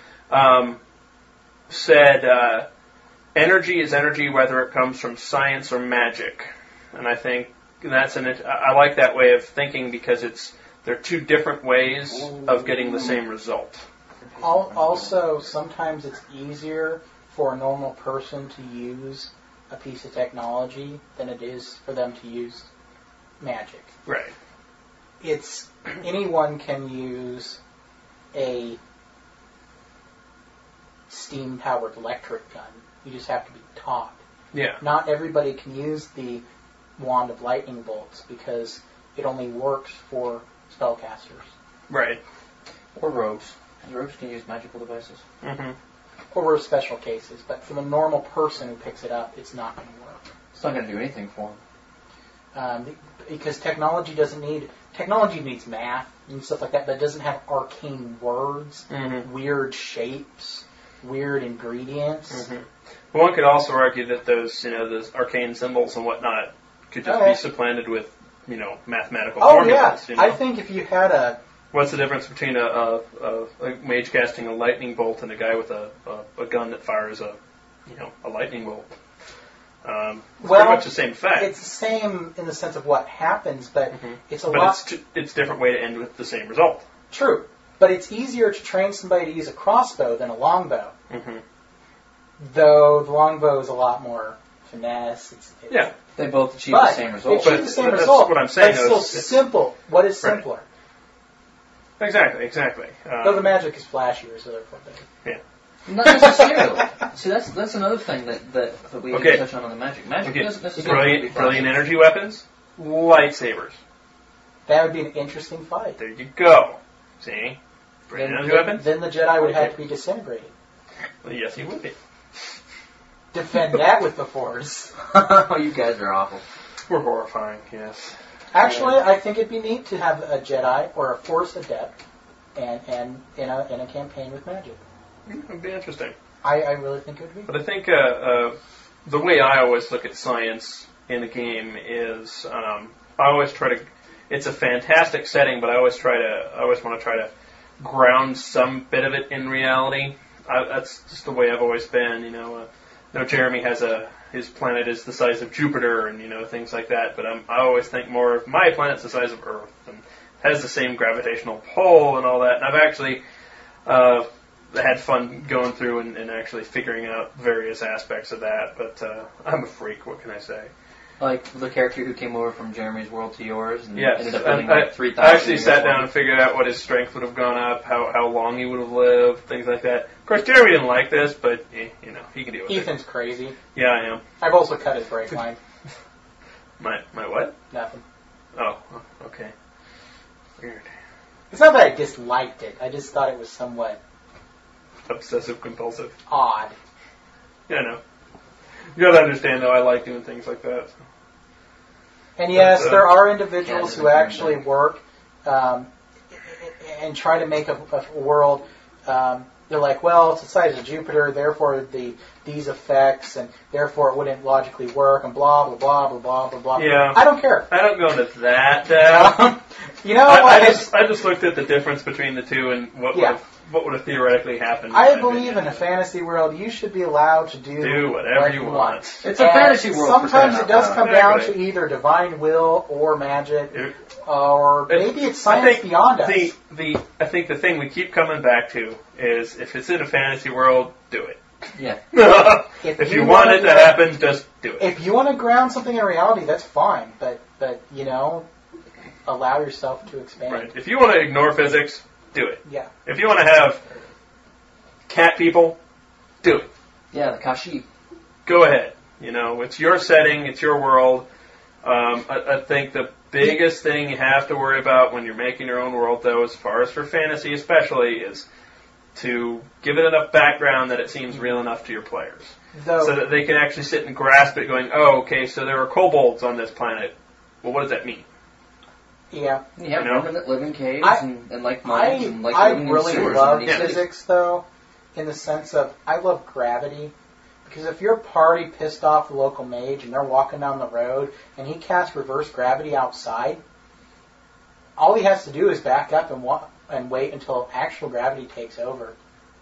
Speaker 3: said, energy is energy whether it comes from science or magic. And I think I like that way of thinking because they're two different ways of getting the same result.
Speaker 9: Also, sometimes it's easier for a normal person to use a piece of technology than it is for them to use magic.
Speaker 3: Right.
Speaker 9: Anyone can use a steam-powered electric gun. You just have to be taught.
Speaker 3: Yeah.
Speaker 9: Not everybody can use the wand of lightning bolts because it only works for spellcasters.
Speaker 3: Right.
Speaker 8: Or rogues. Rogues can use magical devices.
Speaker 3: Mm-hmm.
Speaker 9: Or special cases. But for the normal person who picks it up, it's not going to work.
Speaker 8: It's not going to do anything for them.
Speaker 9: Because technology needs math and stuff like that, but it doesn't have arcane words, weird shapes, weird ingredients.
Speaker 3: Mm-hmm. Well, one could also argue that those arcane symbols and whatnot could just be supplanted with, mathematical formulas.
Speaker 9: Yeah. I think if you had a...
Speaker 3: What's the difference between a mage casting a lightning bolt and a guy with a gun that fires a lightning bolt? Pretty much the same effect.
Speaker 9: It's the same in the sense of what happens, but it's
Speaker 3: it's a different way to end with the same result.
Speaker 9: True. But it's easier to train somebody to use a crossbow than a longbow. Mm-hmm. Though the longbow is a lot more finesse.
Speaker 8: They both achieve the same result.
Speaker 9: They achieve the same result.
Speaker 3: That's what I'm saying.
Speaker 9: But it's still simple. What is simpler?
Speaker 3: Right. Exactly.
Speaker 9: Though the magic is flashier, so therefore better.
Speaker 3: Yeah.
Speaker 8: Not necessarily. See, that's another thing that we didn't touch on the magic. Magic doesn't necessarily
Speaker 3: brilliant energy weapons, lightsabers.
Speaker 9: That would be an interesting fight.
Speaker 3: There you go. See? Brilliant energy weapons?
Speaker 9: Then the Jedi would have to be disintegrated.
Speaker 3: Well, yes, he would be.
Speaker 9: Defend that with the Force.
Speaker 8: Oh, you guys are awful.
Speaker 3: We're horrifying, yes.
Speaker 9: Actually, I think it'd be neat to have a Jedi or a Force adept and in a campaign with magic.
Speaker 3: It would be interesting.
Speaker 9: I really think it would be.
Speaker 3: But I think the way I always look at science in a game is I always try to. It's a fantastic setting, but I always want to try to ground some bit of it in reality. That's just the way I've always been. Jeremy has his planet is the size of Jupiter and things like that. But I always think more of my planet's the size of Earth, and has the same gravitational pull and all that. And I've actually had fun going through and actually figuring out various aspects of that. But I'm a freak. What can I say?
Speaker 8: Like the character who came over from Jeremy's world to yours and
Speaker 3: yes.
Speaker 8: ended up living like 3,000
Speaker 3: I actually
Speaker 8: years
Speaker 3: sat down and figured out what his strength would have gone up, how long he would have lived, things like that. Of course, Jeremy didn't like this, but you know, he can deal with it.
Speaker 9: Ethan's crazy.
Speaker 3: Yeah, I am.
Speaker 9: I've also cut his brake line.
Speaker 3: My what?
Speaker 9: Nothing.
Speaker 3: Oh, okay. Weird.
Speaker 9: It's not that I disliked it. I just thought it was somewhat
Speaker 3: Obsessive compulsive.
Speaker 9: odd.
Speaker 3: Yeah, I know. You gotta understand, though, I like doing things like that. So.
Speaker 9: And yes, there are individuals who actually work and try to make a world. They're like, well, it's the size of Jupiter, therefore these effects, and therefore it wouldn't logically work, and blah blah blah blah blah blah blah.
Speaker 3: Yeah,
Speaker 9: I don't care.
Speaker 3: I don't go into that depth.
Speaker 9: You know,
Speaker 3: I just looked at the difference between the two and what would have theoretically happened.
Speaker 9: I believe in a fantasy world, you should be allowed to do
Speaker 3: whatever you want.
Speaker 8: It's a fantasy world.
Speaker 9: Sometimes it does come down to either divine will or magic, or maybe it's science beyond us.
Speaker 3: I think the thing we keep coming back to is if it's in a fantasy world, do it.
Speaker 8: Yeah.
Speaker 3: if you want it to happen, just do it.
Speaker 9: If you want to ground something in reality, that's fine. But you know, allow yourself to expand.
Speaker 3: Right. If you want to ignore physics, do it.
Speaker 9: Yeah.
Speaker 3: If you want to have cat people, do it.
Speaker 8: Yeah, the Kashi.
Speaker 3: Go ahead. You know, it's your setting, it's your world. I think the biggest thing you have to worry about when you're making your own world, though, as far as for fantasy especially, is to give it enough background that it seems real enough to your players. So that they can actually sit and grasp it going, oh, okay, so there are kobolds on this planet. Well, what does that mean?
Speaker 9: Yeah.
Speaker 8: You have women that live in caves and like mines and like living in sewers.
Speaker 9: I really love physics, though, in the sense of I love gravity. Because if your party pissed off the local mage and they're walking down the road and he casts reverse gravity outside, all he has to do is back up and wait until actual gravity takes over.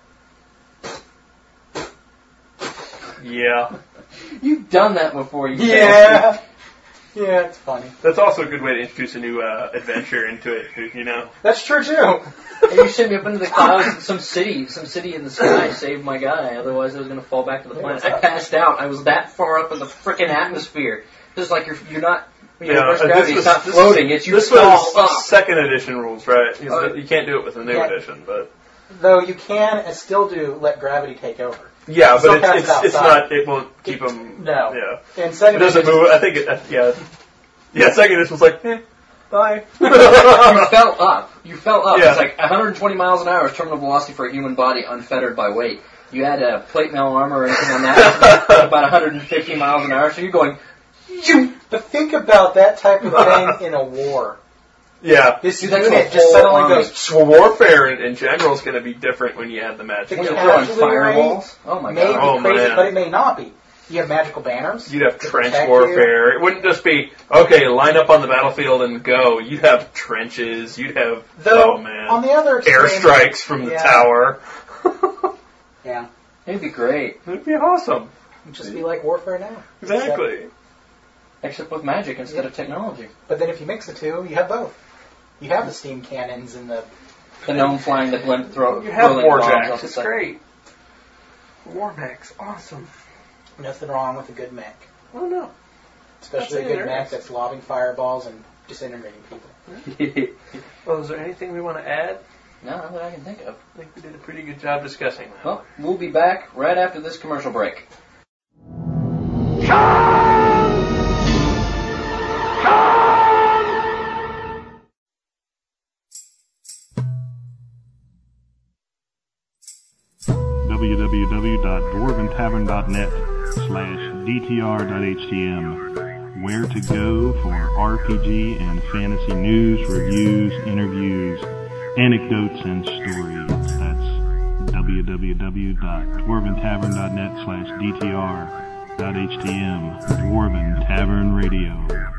Speaker 3: Yeah.
Speaker 8: You've done that before.
Speaker 9: Yeah, it's funny.
Speaker 3: That's also a good way to introduce a new adventure into it, you know.
Speaker 9: That's true, too.
Speaker 8: Hey, you sent me up into the clouds. Some city in the sky saved my guy. Otherwise, I was going to fall back to the planet. I passed out. I was that far up in the frickin' atmosphere. Just like you're not. Reverse gravity. It's not floating. It's you fall up.
Speaker 3: Second edition rules, right? You can't do it with the new edition, but
Speaker 9: though you can still let gravity take over.
Speaker 3: Yeah, but it's not. It won't keep them.
Speaker 9: No.
Speaker 3: Yeah.
Speaker 9: And second
Speaker 3: it doesn't move. I think Yeah. Second edition was like, bye.
Speaker 8: You fell up.
Speaker 3: Yeah.
Speaker 8: It's like 120 miles an hour is terminal velocity for a human body, unfettered by weight. You had a plate mail armor or anything on that, about 150 miles an hour. So you're going.
Speaker 9: But think about that type of thing in a war.
Speaker 3: Yeah.
Speaker 9: This unit just suddenly goes.
Speaker 3: So warfare in general is going to be different when you add the magic.
Speaker 9: The casualty
Speaker 8: fireballs. Oh my
Speaker 9: god. May be crazy, but it may not be. You have magical banners.
Speaker 3: You'd have trench warfare. It wouldn't just be, okay, line up on the battlefield and go. You'd have trenches. You'd have,
Speaker 9: on the other extreme,
Speaker 3: airstrikes from the tower.
Speaker 9: Yeah.
Speaker 8: It'd be great.
Speaker 3: It'd be awesome.
Speaker 9: It'd just be like warfare now.
Speaker 3: Exactly.
Speaker 8: Except with magic instead of technology.
Speaker 9: But then if you mix the two, you have both. You have the steam cannons and the
Speaker 8: gnome flying the blimp throw.
Speaker 3: You have warjacks. It's great. War mechs, awesome.
Speaker 9: Nothing wrong with a good mech.
Speaker 3: Oh no.
Speaker 9: Especially a good mech that's lobbing fireballs and disintegrating people.
Speaker 3: Well, is there anything we want to add?
Speaker 8: No, not that I can think of.
Speaker 3: I think we did a pretty good job discussing that.
Speaker 8: Well, we'll be back right after this commercial break.
Speaker 4: www.dwarventavern.net/dtr.htm. Where to go for RPG and fantasy news, reviews, interviews, anecdotes, and stories. That's www.dwarventavern.net/dtr.htm. Dwarven Tavern Radio.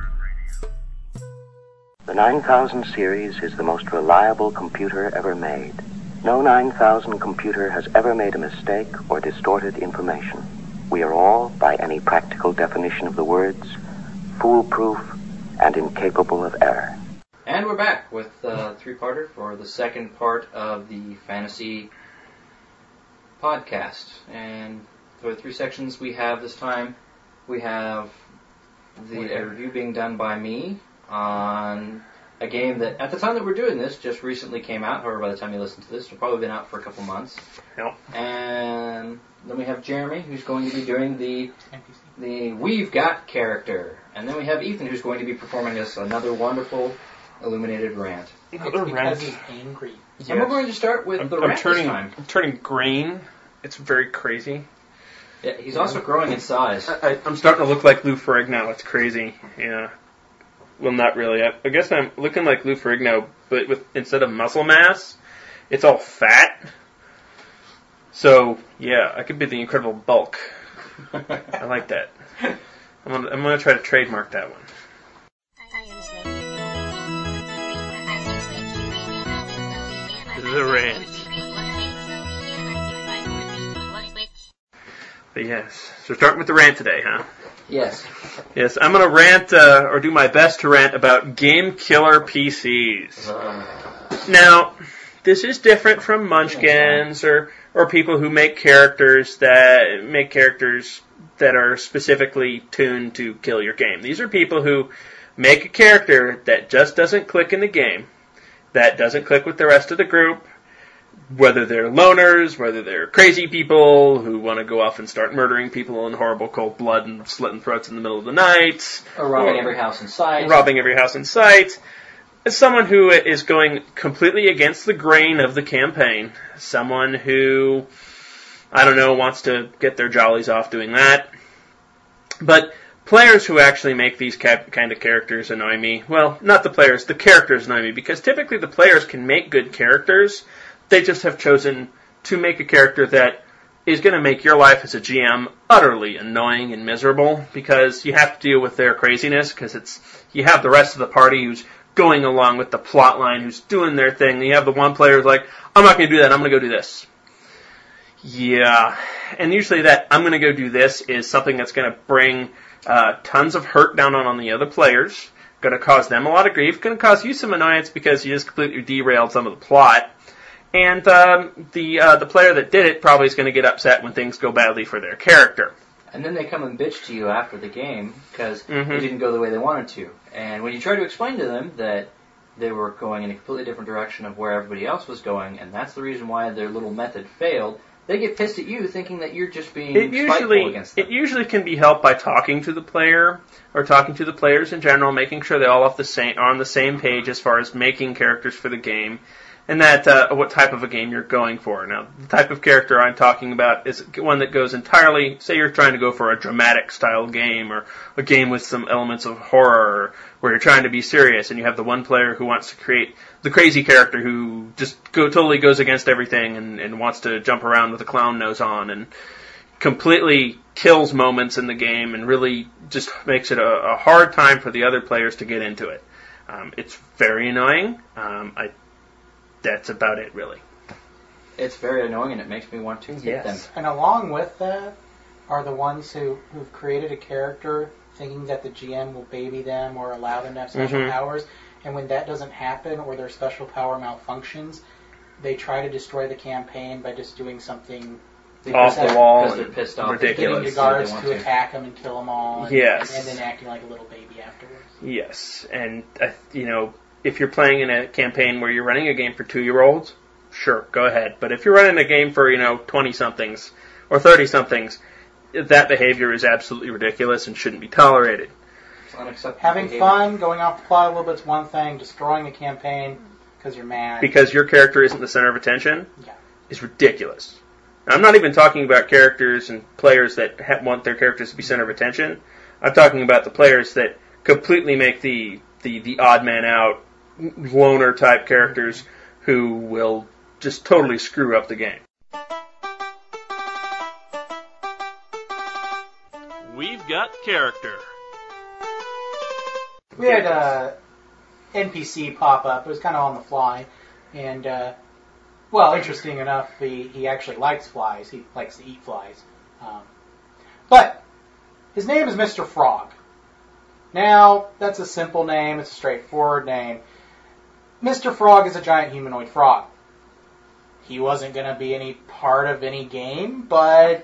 Speaker 10: The 9000 series is the most reliable computer ever made. No 9000 computer has ever made a mistake or distorted information. We are all, by any practical definition of the words, foolproof and incapable of error.
Speaker 8: And we're back with three-parter for the second part of the fantasy podcast. And for the three sections we have this time, we have a review being done by me on a game that, at the time that we're doing this, just recently came out. However, by the time you listen to this, it's probably been out for a couple months.
Speaker 3: Yep.
Speaker 8: And then we have Jeremy, who's going to be doing the We've Got character. And then we have Ethan, who's going to be performing us another wonderful illuminated rant.
Speaker 9: Because he's angry.
Speaker 3: Yes.
Speaker 8: And we're going to start with the rant this time.
Speaker 3: I'm turning green. It's very crazy.
Speaker 8: Yeah, he's also growing in size.
Speaker 3: I'm starting to look like Lou Ferrigno. It's crazy. Yeah. Well, not really. I guess I'm looking like Lou Ferrigno, but instead of muscle mass, it's all fat. So, yeah, I could be the Incredible Bulk. I like that. I'm gonna try to trademark that one. The rant. But yes, so starting with the rant today, huh?
Speaker 8: Yes.
Speaker 3: Yes, I'm going to rant, or do my best to rant about game killer PCs. Now, this is different from Munchkins or people who make characters that are specifically tuned to kill your game. These are people who make a character that just doesn't click in the game, that doesn't click with the rest of the group, whether they're loners, whether they're crazy people who want to go off and start murdering people in horrible cold blood and slitting throats in the middle of the night.
Speaker 8: Or robbing every house in sight.
Speaker 3: Robbing every house in sight. As someone who is going completely against the grain of the campaign. Someone who, I don't know, wants to get their jollies off doing that. But players who actually make these kind of characters annoy me. Well, not the players, the characters annoy me. Because typically the players can make good characters. They just have chosen to make a character that is going to make your life as a GM utterly annoying and miserable because you have to deal with their craziness because you have the rest of the party who's going along with the plot line, who's doing their thing. And you have the one player who's like, I'm not going to do that, I'm going to go do this. Yeah. And usually that I'm going to go do this is something that's going to bring tons of hurt down on the other players, going to cause them a lot of grief, going to cause you some annoyance because you just completely derailed some of the plot. And the player that did it probably is going to get upset when things go badly for their character.
Speaker 8: And then they come and bitch to you after the game because it didn't go the way they wanted to. And when you try to explain to them that they were going in a completely different direction of where everybody else was going, and that's the reason why their little method failed, they get pissed at you thinking that you're just being spiteful against them.
Speaker 3: It usually can be helped by talking to the player or talking to the players in general, making sure they all are on the same page as far as making characters for the game. And that what type of a game you're going for. Now, the type of character I'm talking about is one that goes entirely, say you're trying to go for a dramatic style game or a game with some elements of horror where you're trying to be serious and you have the one player who wants to create the crazy character who just totally goes against everything and wants to jump around with a clown nose on and completely kills moments in the game and really just makes it a hard time for the other players to get into it. It's very annoying. That's about it, really.
Speaker 8: It's very annoying, and it makes me want to hit them.
Speaker 9: And along with that are the ones who've created a character thinking that the GM will baby them or allow them to have special powers, and when that doesn't happen or their special power malfunctions, they try to destroy the campaign by just doing something
Speaker 3: off the wall
Speaker 8: because they're pissed off.
Speaker 3: Ridiculous.
Speaker 9: Getting the guards to attack them and kill them all, and then acting like a little baby afterwards.
Speaker 3: Yes, and if you're playing in a campaign where you're running a game for 2-year-olds, sure, go ahead. But if you're running a game for 20-somethings or 30-somethings, that behavior is absolutely ridiculous and shouldn't be tolerated.
Speaker 8: It's unacceptable.
Speaker 9: Having fun, going off the plot a little bit's one thing. Destroying the campaign because you're mad.
Speaker 3: Because your character isn't the center of attention is ridiculous. Now, I'm not even talking about characters and players that want their characters to be center of attention. I'm talking about the players that completely make the odd man out, loner type characters who will just totally screw up the game. We've got character.
Speaker 9: We had a NPC pop up. It was kind of on the fly, and interesting enough, he actually likes flies. He likes to eat flies, but his name is Mr. Frog. Now, that's a simple name. It's a straightforward name. Mr. Frog is a giant humanoid frog. He wasn't going to be any part of any game, but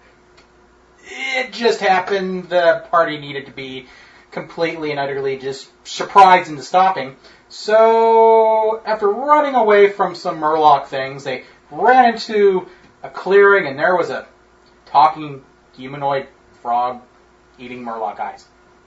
Speaker 9: it just happened the party needed to be completely and utterly just surprised into stopping. So, after running away from some Murloc things, they ran into a clearing, and there was a talking humanoid frog eating Murloc eyes.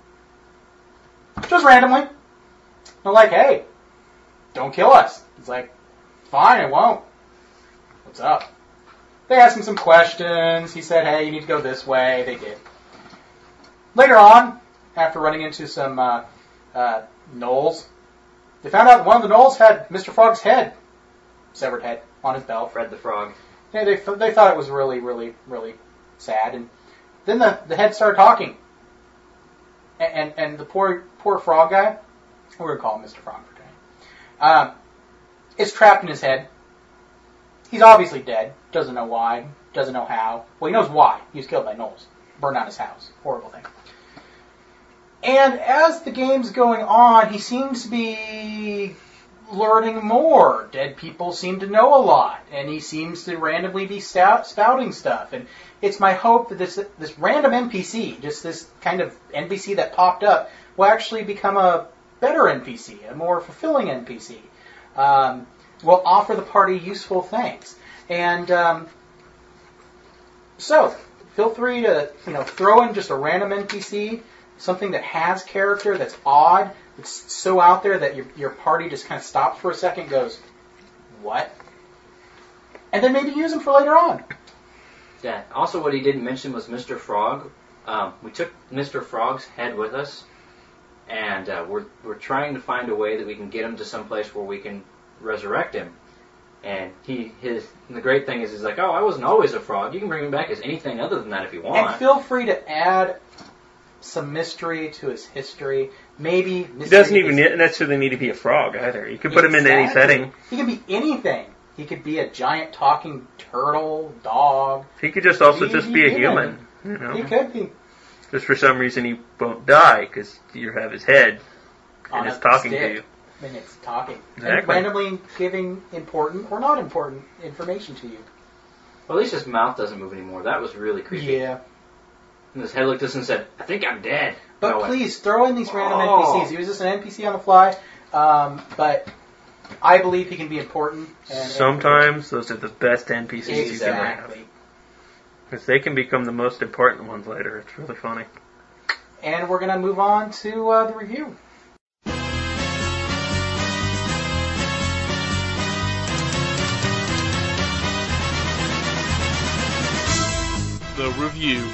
Speaker 9: Just randomly. They're like, hey, don't kill us. He's like, fine, I won't. What's up? They asked him some questions. He said, hey, you need to go this way. They did. Later on, after running into some gnolls, they found out one of the gnolls had Mr. Frog's head, severed head, on his belt.
Speaker 8: Fred the Frog.
Speaker 9: Yeah, they thought it was really, really, really sad. And then the head started talking. And the poor frog guy, we're going to call him Mr. Frog for today, is trapped in his head. He's obviously dead. Doesn't know why. Doesn't know how. Well, he knows why. He was killed by gnolls. Burned down his house. Horrible thing. And as the game's going on, he seems to be learning more. Dead people seem to know a lot. And he seems to randomly be spouting stuff. And it's my hope that this random NPC, just this kind of NPC that popped up, will actually become a better NPC, a more fulfilling NPC. Will offer the party useful things. And so, feel free to throw in just a random NPC, something that has character, that's odd, that's so out there that your party just kind of stops for a second and goes, what? And then maybe use them for later on.
Speaker 8: Yeah. Also, what he didn't mention was Mr. Frog. We took Mr. Frog's head with us, and we're trying to find a way that we can get him to some place where we can resurrect him. And the great thing is he's like, oh, I wasn't always a frog. You can bring me back as anything other than that if you want.
Speaker 9: And feel free to add some mystery to his history. Maybe
Speaker 3: he doesn't even necessarily need to be a frog either. You could put him in any setting.
Speaker 9: He can be anything. He could be a giant talking turtle, dog.
Speaker 3: He could just also just be a human.
Speaker 9: He could be.
Speaker 3: Just for some reason he won't die because you have his head and it's talking to you.
Speaker 9: And it's talking.
Speaker 3: Exactly.
Speaker 9: And randomly giving important or not important information to you.
Speaker 8: Well, at least his mouth doesn't move anymore. That was really creepy.
Speaker 9: Yeah.
Speaker 8: And his head looked at us and said, I think I'm dead.
Speaker 9: But please, throw in these random NPCs. He was just an NPC on the fly, but I believe he can be important.
Speaker 3: Sometimes those are the best NPCs you can have. Because they can become the most important ones later. It's really funny.
Speaker 9: And we're going to move on to the review.
Speaker 11: The review.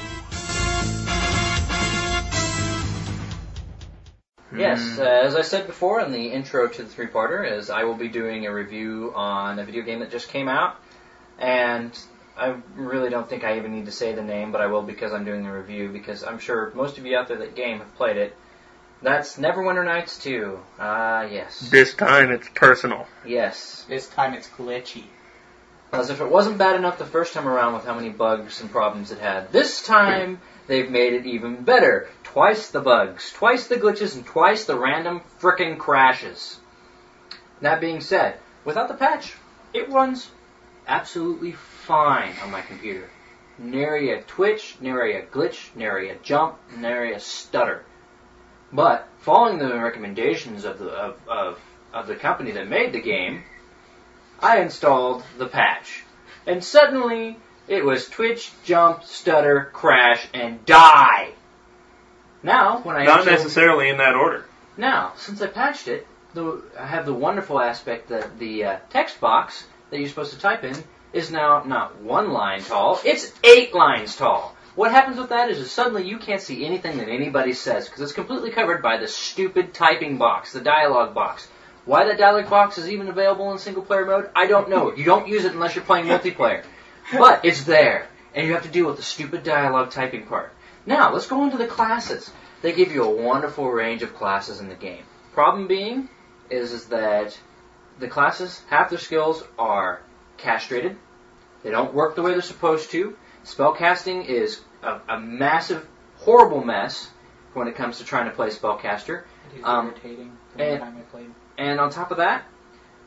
Speaker 8: Yes, as I said before in the intro to the three-parter, is I will be doing a review on a video game that just came out, and I really don't think I even need to say the name, but I will because I'm doing the review, because I'm sure most of you out there that game have played it. That's Neverwinter Nights 2. Yes.
Speaker 3: This time it's personal.
Speaker 8: Yes.
Speaker 9: This time it's glitchy.
Speaker 8: As if it wasn't bad enough the first time around with how many bugs and problems it had. This time, they've made it even better. Twice the bugs, twice the glitches, and twice the random frickin' crashes. That being said, without the patch, it runs absolutely fine on my computer. Nary a twitch, nary a glitch, nary a jump, nary a stutter. But, following the recommendations of the company that made the game, I installed the patch. And suddenly, it was twitch, jump, stutter, crash, and die. Now, when I
Speaker 3: Not necessarily in that order.
Speaker 8: Now, since I patched it, I have the wonderful aspect that the text box that you're supposed to type in is now not 1 line tall, it's 8 lines tall. What happens with that is suddenly you can't see anything that anybody says, because it's completely covered by the stupid typing box, the dialogue box. Why that dialogue box is even available in single-player mode, I don't know. You don't use it unless you're playing multiplayer. But it's there, and you have to deal with the stupid dialogue typing part. Now, let's go into the classes. They give you a wonderful range of classes in the game. Problem being is that the classes, half their skills are castrated. They don't work the way they're supposed to. Spellcasting is a massive, horrible mess when it comes to trying to play spellcaster.
Speaker 9: It is irritating the time I played.
Speaker 8: And on top of that,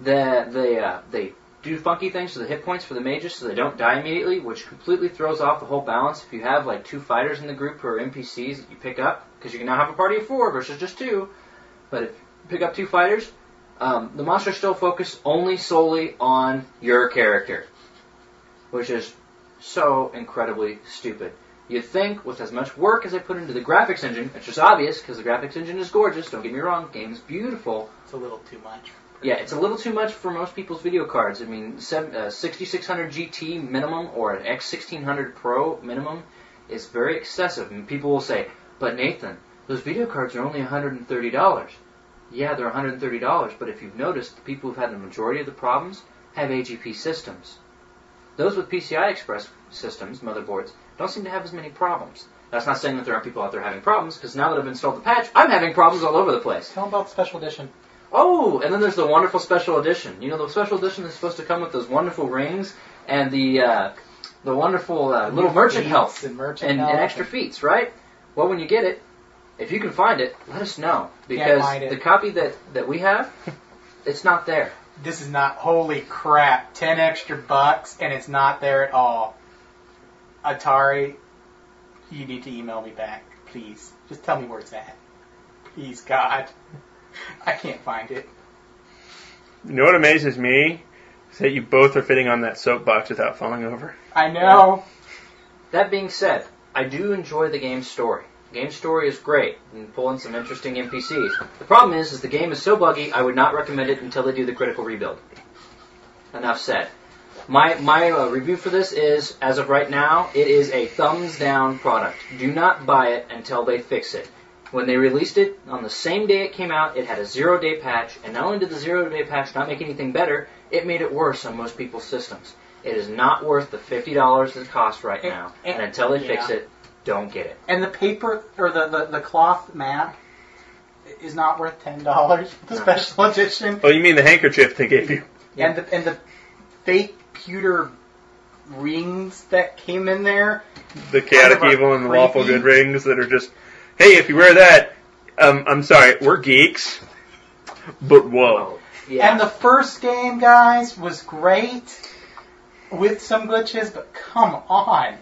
Speaker 8: They do funky things to the hit points for the mages so they don't die immediately, which completely throws off the whole balance. If you have like 2 fighters in the group who are NPCs that you pick up, because you can now have a party of 4 versus just 2, but if you pick up 2 fighters, the monsters still focus solely on your character, which is so incredibly stupid. You'd think with as much work as I put into the graphics engine, which is obvious because the graphics engine is gorgeous, don't get me wrong, the game is beautiful.
Speaker 9: It's a little too much.
Speaker 8: Yeah, it's a little too much for most people's video cards. I mean, 6600 GT minimum or an X1600 Pro minimum is very excessive. And people will say, but Nathan, those video cards are only $130. Yeah, they're $130, but if you've noticed, the people who've had the majority of the problems have AGP systems. Those with PCI Express systems, motherboards, don't seem to have as many problems. That's not saying that there aren't people out there having problems, because now that I've installed the patch, I'm having problems all over the place.
Speaker 9: Tell them about the special edition.
Speaker 8: Oh, and then there's the wonderful special edition. You know, the special edition is supposed to come with those wonderful rings and the wonderful little merchant health and extra feats, right? Well, when you get it, if you can find it, let us know. Because the copy that we have, it's not there.
Speaker 9: This is not, holy crap, 10 extra bucks and it's not there at all. Atari, you need to email me back, please. Just tell me where it's at. Please, God. I can't find it.
Speaker 3: You know what amazes me? Is that you both are fitting on that soapbox without falling over.
Speaker 9: I know.
Speaker 8: That being said, I do enjoy the game's story. The game's story is great, and pull in some interesting NPCs. The problem is the game is so buggy, I would not recommend it until they do the critical rebuild. Enough said. My review for this is, as of right now, it is a thumbs down product. Do not buy it until they fix it. When they released it, on the same day it came out, it had a 0-day patch, and not only did the 0-day patch not make anything better, it made it worse on most people's systems. It is not worth the $50 it costs right now, and until they fix it, don't get it.
Speaker 9: And the paper, or the cloth map, is not worth $10 for the special edition.
Speaker 3: Oh, you mean the handkerchief they gave you?
Speaker 9: Yeah. And the fake pewter rings that came in there.
Speaker 3: The Chaotic Evil and the Lawful Good rings that are just... Hey, if you wear that, I'm sorry, we're geeks, but whoa.
Speaker 9: Yeah. And the first game, guys, was great with some glitches, but come on.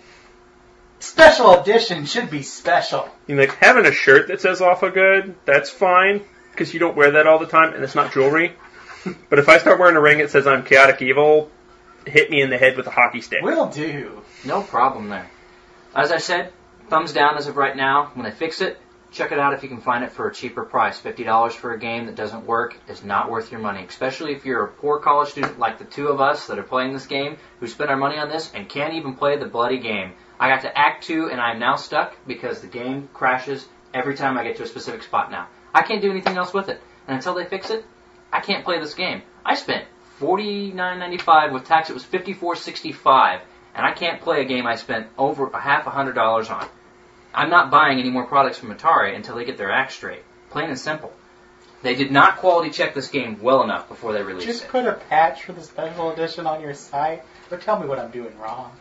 Speaker 9: Special edition should be special.
Speaker 3: You know, like, having a shirt that says Lawful Good, that's fine, because you don't wear that all the time, and it's not jewelry. But if I start wearing a ring that says I'm Chaotic Evil, hit me in the head with a hockey stick.
Speaker 9: Will do.
Speaker 8: No problem there. As I said, thumbs down as of right now. When they fix it, check it out if you can find it for a cheaper price. $50 for a game that doesn't work is not worth your money, especially if you're a poor college student like the two of us that are playing this game, who spent our money on this and can't even play the bloody game. I got to Act 2 and I'm now stuck because the game crashes every time I get to a specific spot now. I can't do anything else with it. And until they fix it, I can't play this game. I spent $49.95 with tax. It was $54.65, and I can't play a game I spent over $100 on. I'm not buying any more products from Atari until they get their act straight. Plain and simple. They did not quality check this game well enough before they released it.
Speaker 9: Just put a patch for the special edition on your site, or tell me what I'm doing wrong.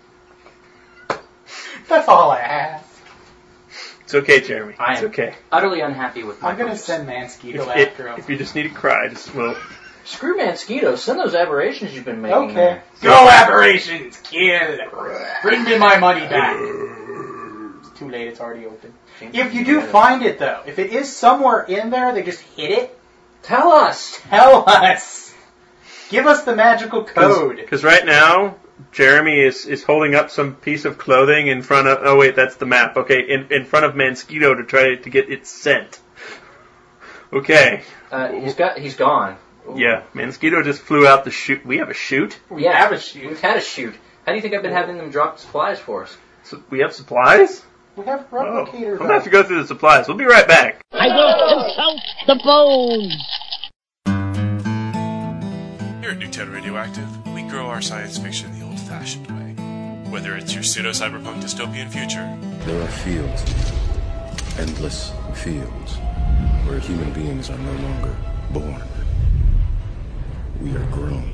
Speaker 9: That's all I ask.
Speaker 3: It's okay, Jeremy.
Speaker 8: I am
Speaker 3: okay.
Speaker 8: Utterly unhappy with my
Speaker 9: I'm going to
Speaker 8: purchase.
Speaker 9: send Mansquito after him.
Speaker 3: If you just need to cry, just well.
Speaker 8: Screw Mansquito. Send those aberrations you've been making.
Speaker 9: Okay.
Speaker 8: There.
Speaker 9: No aberrations, kid. Bring me my money back. It's too late. It's already open. If you do find it, though, if it is somewhere in there, they just hit it.
Speaker 8: Tell us.
Speaker 9: Tell us. Give us the magical code.
Speaker 3: Because right now, Jeremy is holding up some piece of clothing in front of... Oh, wait, that's the map. Okay, in front of Mansquito to try to get its scent. Okay.
Speaker 8: He's gone. Ooh.
Speaker 3: Yeah, Mansquito just flew out the chute. We have a chute?
Speaker 8: We have a chute. We've had a chute. How do you think I've been having them drop supplies for us?
Speaker 3: So we have supplies?
Speaker 9: We have replicators.
Speaker 3: I'm going to have to go through the supplies. We'll be right back.
Speaker 1: I will consult the bones.
Speaker 11: Here at Newtown Radioactive, we grow our science fiction the old-fashioned way. Whether it's your pseudo-cyberpunk dystopian future...
Speaker 12: There are fields, endless fields, where human beings are no longer born. We are grown.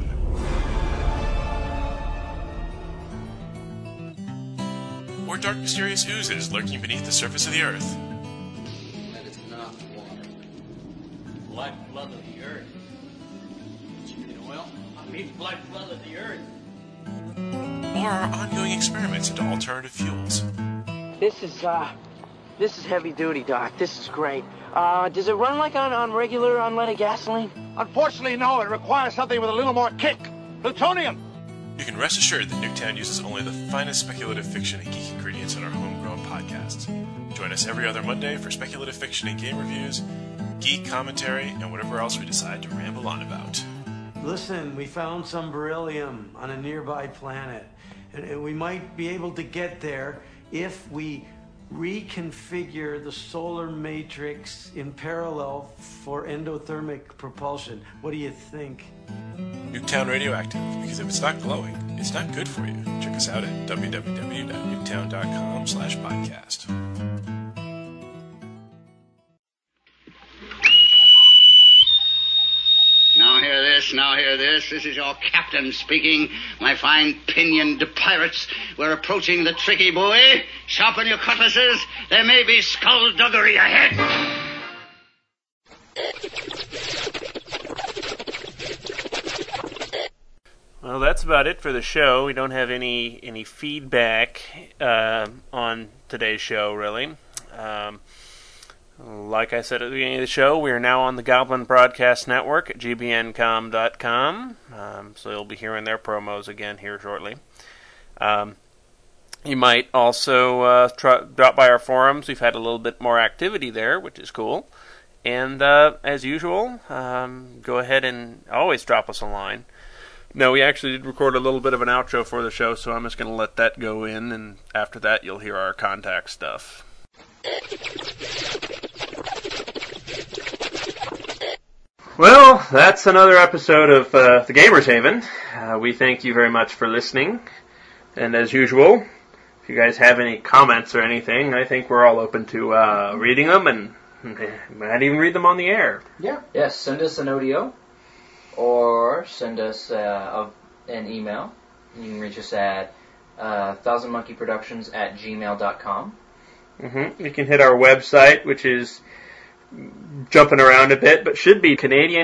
Speaker 11: Or dark mysterious oozes lurking beneath the surface of the earth.
Speaker 13: That is not water. Lifeblood of the earth. But you
Speaker 2: lifeblood of the earth.
Speaker 11: Or ongoing experiments into alternative fuels.
Speaker 13: This is heavy duty, Doc. This is great. Does it run like on regular unleaded gasoline?
Speaker 14: Unfortunately, no. It requires something with a little more kick. Plutonium.
Speaker 11: You can rest assured that Nuketown uses only the finest speculative fiction and geek ingredients in our homegrown podcasts. Join us every other Monday for speculative fiction and game reviews, geek commentary, and whatever else we decide to ramble on about.
Speaker 15: Listen, we found some beryllium on a nearby planet, and we might be able to get there if we reconfigure the solar matrix in parallel for endothermic propulsion. What do you think?
Speaker 11: Nuketown Radioactive, because if it's not glowing, it's not good for you. Check us out at www.nuketown.com/podcast.
Speaker 16: Now hear this. This is your captain speaking. My fine pinioned pirates, we're approaching the tricky buoy. Sharpen your cutlasses. There may be skullduggery ahead.
Speaker 17: Well, that's about it for the show. We don't have any feedback on today's show, really. Like I said at the beginning of the show, we are now on the Goblin Broadcast Network at gbncom.com, so you'll be hearing their promos again here shortly. You might also drop by our forums. We've had a little bit more activity there, which is cool. And as usual, go ahead and always drop us a line. No, we actually did record a little bit of an outro for the show, so I'm just going to let that go in, and after that you'll hear our contact stuff.
Speaker 3: Well, that's another episode of The Gamer's Haven. We thank you very much for listening. And as usual, if you guys have any comments or anything, I think we're all open to reading them, and might even read them on the air.
Speaker 8: Yeah. Yes, send us an audio, or send us an email. You can reach us at thousandmonkeyproductions@gmail.com.
Speaker 3: Mm-hmm. You can hit our website, which is jumping around a bit, but should be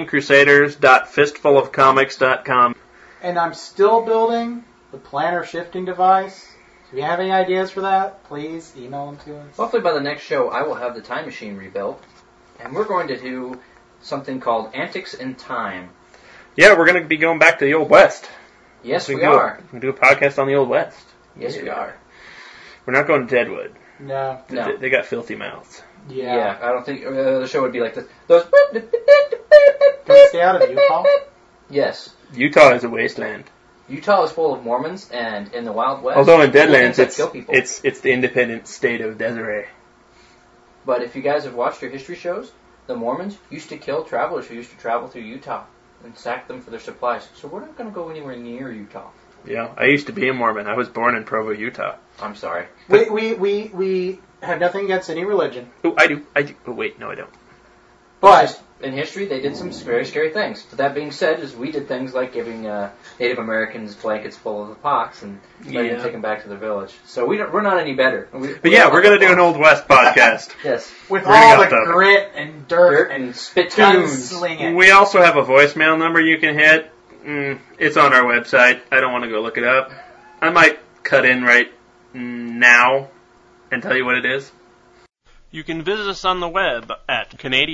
Speaker 3: CanadianCrusaders.fistfulofcomics.com.
Speaker 9: And I'm still building the planner shifting device. So if you have any ideas for that, please email them to us.
Speaker 8: Hopefully by the next show, I will have the time machine rebuilt, and we're going to do something called Antics in Time.
Speaker 3: Yeah, we're going to be going back to the Old West.
Speaker 8: Yes, we are.
Speaker 3: We're going to do a podcast on the Old West.
Speaker 8: Yes, we are.
Speaker 3: We're not going to Deadwood.
Speaker 9: No.
Speaker 3: They got filthy mouths.
Speaker 8: Yeah, I don't think the show would be like this. Those.
Speaker 9: Can we stay out of Utah?
Speaker 8: Yes.
Speaker 3: Utah is a wasteland.
Speaker 8: Utah is full of Mormons, and in the Wild West,
Speaker 3: although in Deadlands
Speaker 8: it's
Speaker 3: the independent state of Desiree.
Speaker 8: But if you guys have watched your history shows, the Mormons used to kill travelers who used to travel through Utah and sack them for their supplies. So we're not going to go anywhere near Utah.
Speaker 3: Yeah, I used to be a Mormon. I was born in Provo, Utah.
Speaker 8: I'm sorry.
Speaker 9: We have nothing against any religion.
Speaker 3: Oh, I do. Oh, wait, no, I don't.
Speaker 9: But
Speaker 8: in history, they did some very scary things. But that being said, we did things like giving Native Americans blankets full of the pox and letting them take them back to their village. So we're not any better.
Speaker 3: But we're going to do an Old West podcast.
Speaker 8: Yes.
Speaker 9: With all the grit and dirt and
Speaker 8: spittoons.
Speaker 3: We also have a voicemail number you can hit. It's on our website. I don't want to go look it up. I might cut in right now and tell you what it is.
Speaker 17: You can visit us on the web at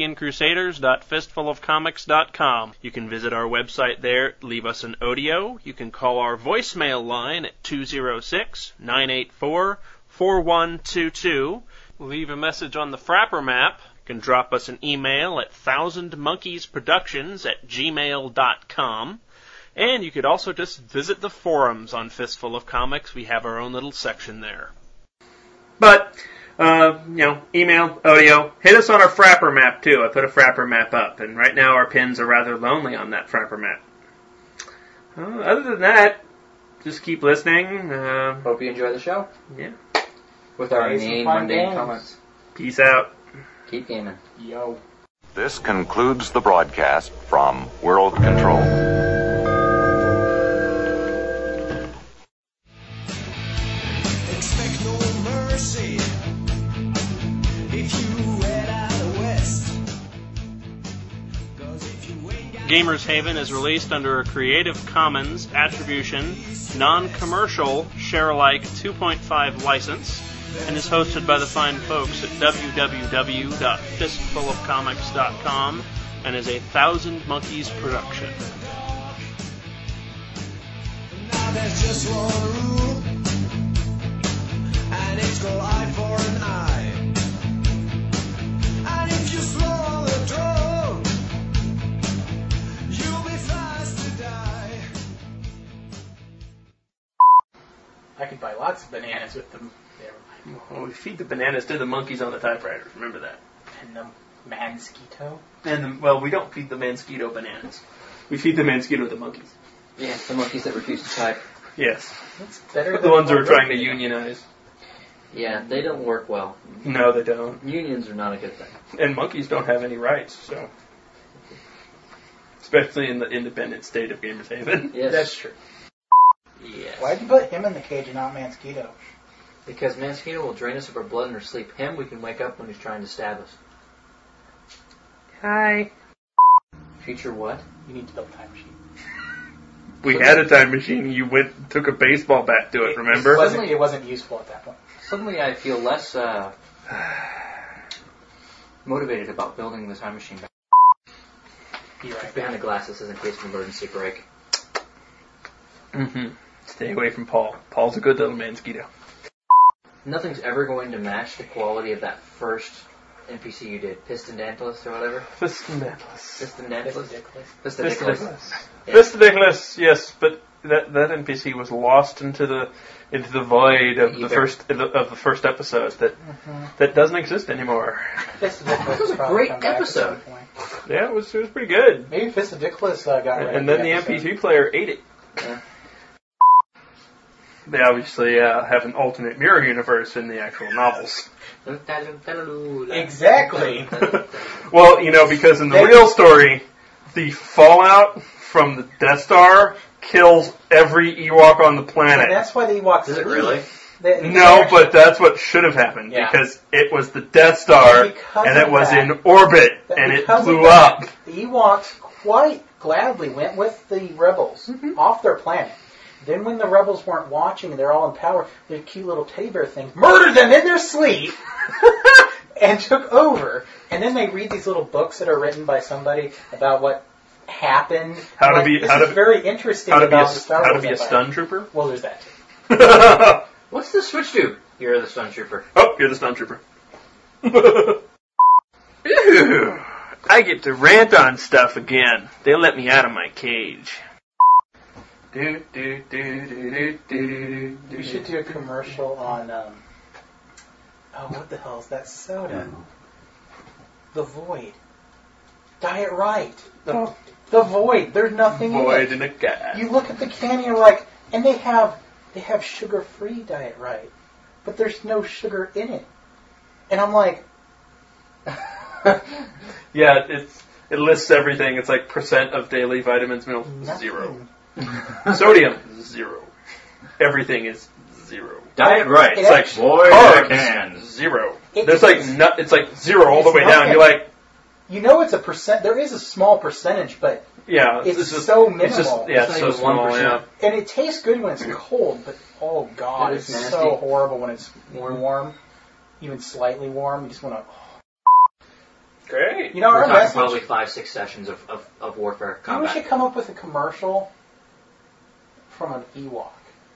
Speaker 17: CanadianCrusaders.fistfulofcomics.com. You can visit our website there, leave us an audio. You can call our voicemail line at 206-984-4122. Leave a message on the Frapper map. You can drop us an email at thousandmonkeysproductions@gmail.com. And you could also just visit the forums on Fistful of Comics. We have our own little section there.
Speaker 3: But, email, audio. Hit us on our Frapper map, too. I put a Frapper map up, and right now our pins are rather lonely on that Frapper map. Other than that, just keep listening.
Speaker 8: Hope you enjoy the show.
Speaker 3: Yeah.
Speaker 8: With our inane, mundane comments.
Speaker 3: Peace out.
Speaker 8: Keep gaming.
Speaker 9: Yo.
Speaker 18: This concludes the broadcast from World Control.
Speaker 19: Expect no mercy if you head out west. 'Cause if you ain't got
Speaker 17: Gamers Haven is released under a Creative Commons Attribution, Non-Commercial, Share-alike 2.5 license, and is hosted by the fine folks at www.fistfulofcomics.com and is a Thousand Monkeys production.
Speaker 19: Now there's just one rule, and it's go eye for an eye. And if you slow the door, you'll be fast to die.
Speaker 9: I could buy lots of bananas with them.
Speaker 3: Well, we feed the bananas to the monkeys on the typewriter. Remember that.
Speaker 9: And the Mansquito.
Speaker 3: Well, we don't feed the Mansquito bananas. We feed the Mansquito the monkeys.
Speaker 8: Yeah, the monkeys that refuse to type.
Speaker 3: Yes.
Speaker 9: That's better
Speaker 3: The ones that are trying to unionize.
Speaker 8: Yeah, they don't work well.
Speaker 3: No, they don't.
Speaker 8: Unions are not a good thing.
Speaker 3: And monkeys don't have any rights, so. Especially in the independent state of Gamers Haven.
Speaker 8: Yes.
Speaker 9: That's true.
Speaker 8: Yes.
Speaker 9: Why'd you put him in the cage and not Mansquito?
Speaker 8: Because Mansquito will drain us of our blood in our sleep. Him, we can wake up when he's trying to stab us.
Speaker 3: Hi.
Speaker 8: Future what?
Speaker 9: You need to build a time machine.
Speaker 3: We had a time machine. You took a baseball bat to it, remember?
Speaker 9: It wasn't useful at that point.
Speaker 8: Suddenly I feel less motivated about building the time machine.
Speaker 9: Be right
Speaker 8: behind the glasses in case of emergency break.
Speaker 3: Mm-hmm. Stay away from Paul. Paul's a good little Mansquito.
Speaker 8: Nothing's ever going to match the quality of that first NPC you did, Pistondantlus or whatever.
Speaker 3: Pistondantlus, yes, but that NPC was lost into the void of the first episode that doesn't exist anymore.
Speaker 9: That was
Speaker 8: a great episode.
Speaker 3: Yeah, it was pretty good.
Speaker 9: Maybe Pistondantlus got rid
Speaker 3: and then the MP3 player ate it.
Speaker 9: Yeah.
Speaker 3: They obviously have an alternate mirror universe in the actual novels.
Speaker 9: Exactly.
Speaker 3: Well, because in the real story, the fallout from the Death Star kills every Ewok on the planet.
Speaker 9: And that's why the Ewoks
Speaker 8: Is it really?
Speaker 3: No, but that's what should have happened, because it was the Death Star, and it was in orbit, and it blew up.
Speaker 9: The Ewoks quite gladly went with the rebels off their planet. Then when the rebels weren't watching and they're all in power, their cute little teddy bear things murdered them in their sleep and took over. And then they read these little books that are written by somebody about what happened. This is very interesting about the Star Wars
Speaker 3: How to be a
Speaker 9: Empire.
Speaker 3: stun trooper?
Speaker 9: Well, there's that too.
Speaker 8: What's the switch do? You're the stun trooper.
Speaker 3: Oh, you're the stun trooper. Ew, I get to rant on stuff again. They let me out of my cage.
Speaker 9: We should do a commercial on, what the hell is that soda? The Void. Diet Right.
Speaker 3: Oh.
Speaker 9: The Void. There's nothing
Speaker 3: Void
Speaker 9: in
Speaker 3: in a cat.
Speaker 9: You look at the can and you're like, and they have sugar-free Diet Right, but there's no sugar in it. And I'm like...
Speaker 3: Yeah, it lists everything. It's like percent of daily vitamins, minerals, 0. Sodium, 0. Everything is 0.
Speaker 8: Diet Right.
Speaker 3: It's like carbs, 0. There's like it's like 0 all the way down. You're like,
Speaker 9: it's a percent. There is a small percentage, but it's so minimal.
Speaker 3: It's so small. Yeah.
Speaker 9: And it tastes good when it's cold, but oh god, it's so horrible when it's warm, even slightly warm. You just want to.
Speaker 3: Great.
Speaker 8: We're talking probably 5-6 sessions of warfare combat.
Speaker 9: We should come up with a commercial from an Ewok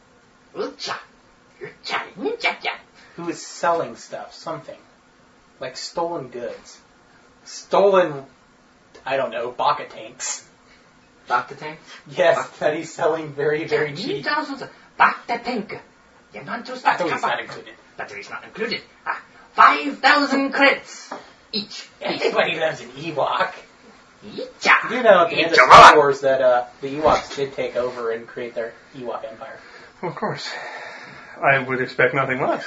Speaker 9: who is selling stuff, something like stolen goods, I don't know, Baka tanks.
Speaker 8: Baka tank?
Speaker 9: Yes, that he's selling very, very cheap.
Speaker 2: Baka tank. You want to start
Speaker 9: Battery's not included.
Speaker 2: Battery's not included. 5,000 credits each.
Speaker 9: Everybody loves an Ewok.
Speaker 2: You
Speaker 9: do know at the end of Star Wars that the Ewoks did take over and create their Ewok empire.
Speaker 3: Of course. I would expect nothing less.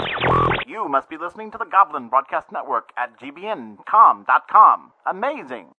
Speaker 20: You must be listening to the Goblin Broadcast Network at gbncom.com. Amazing.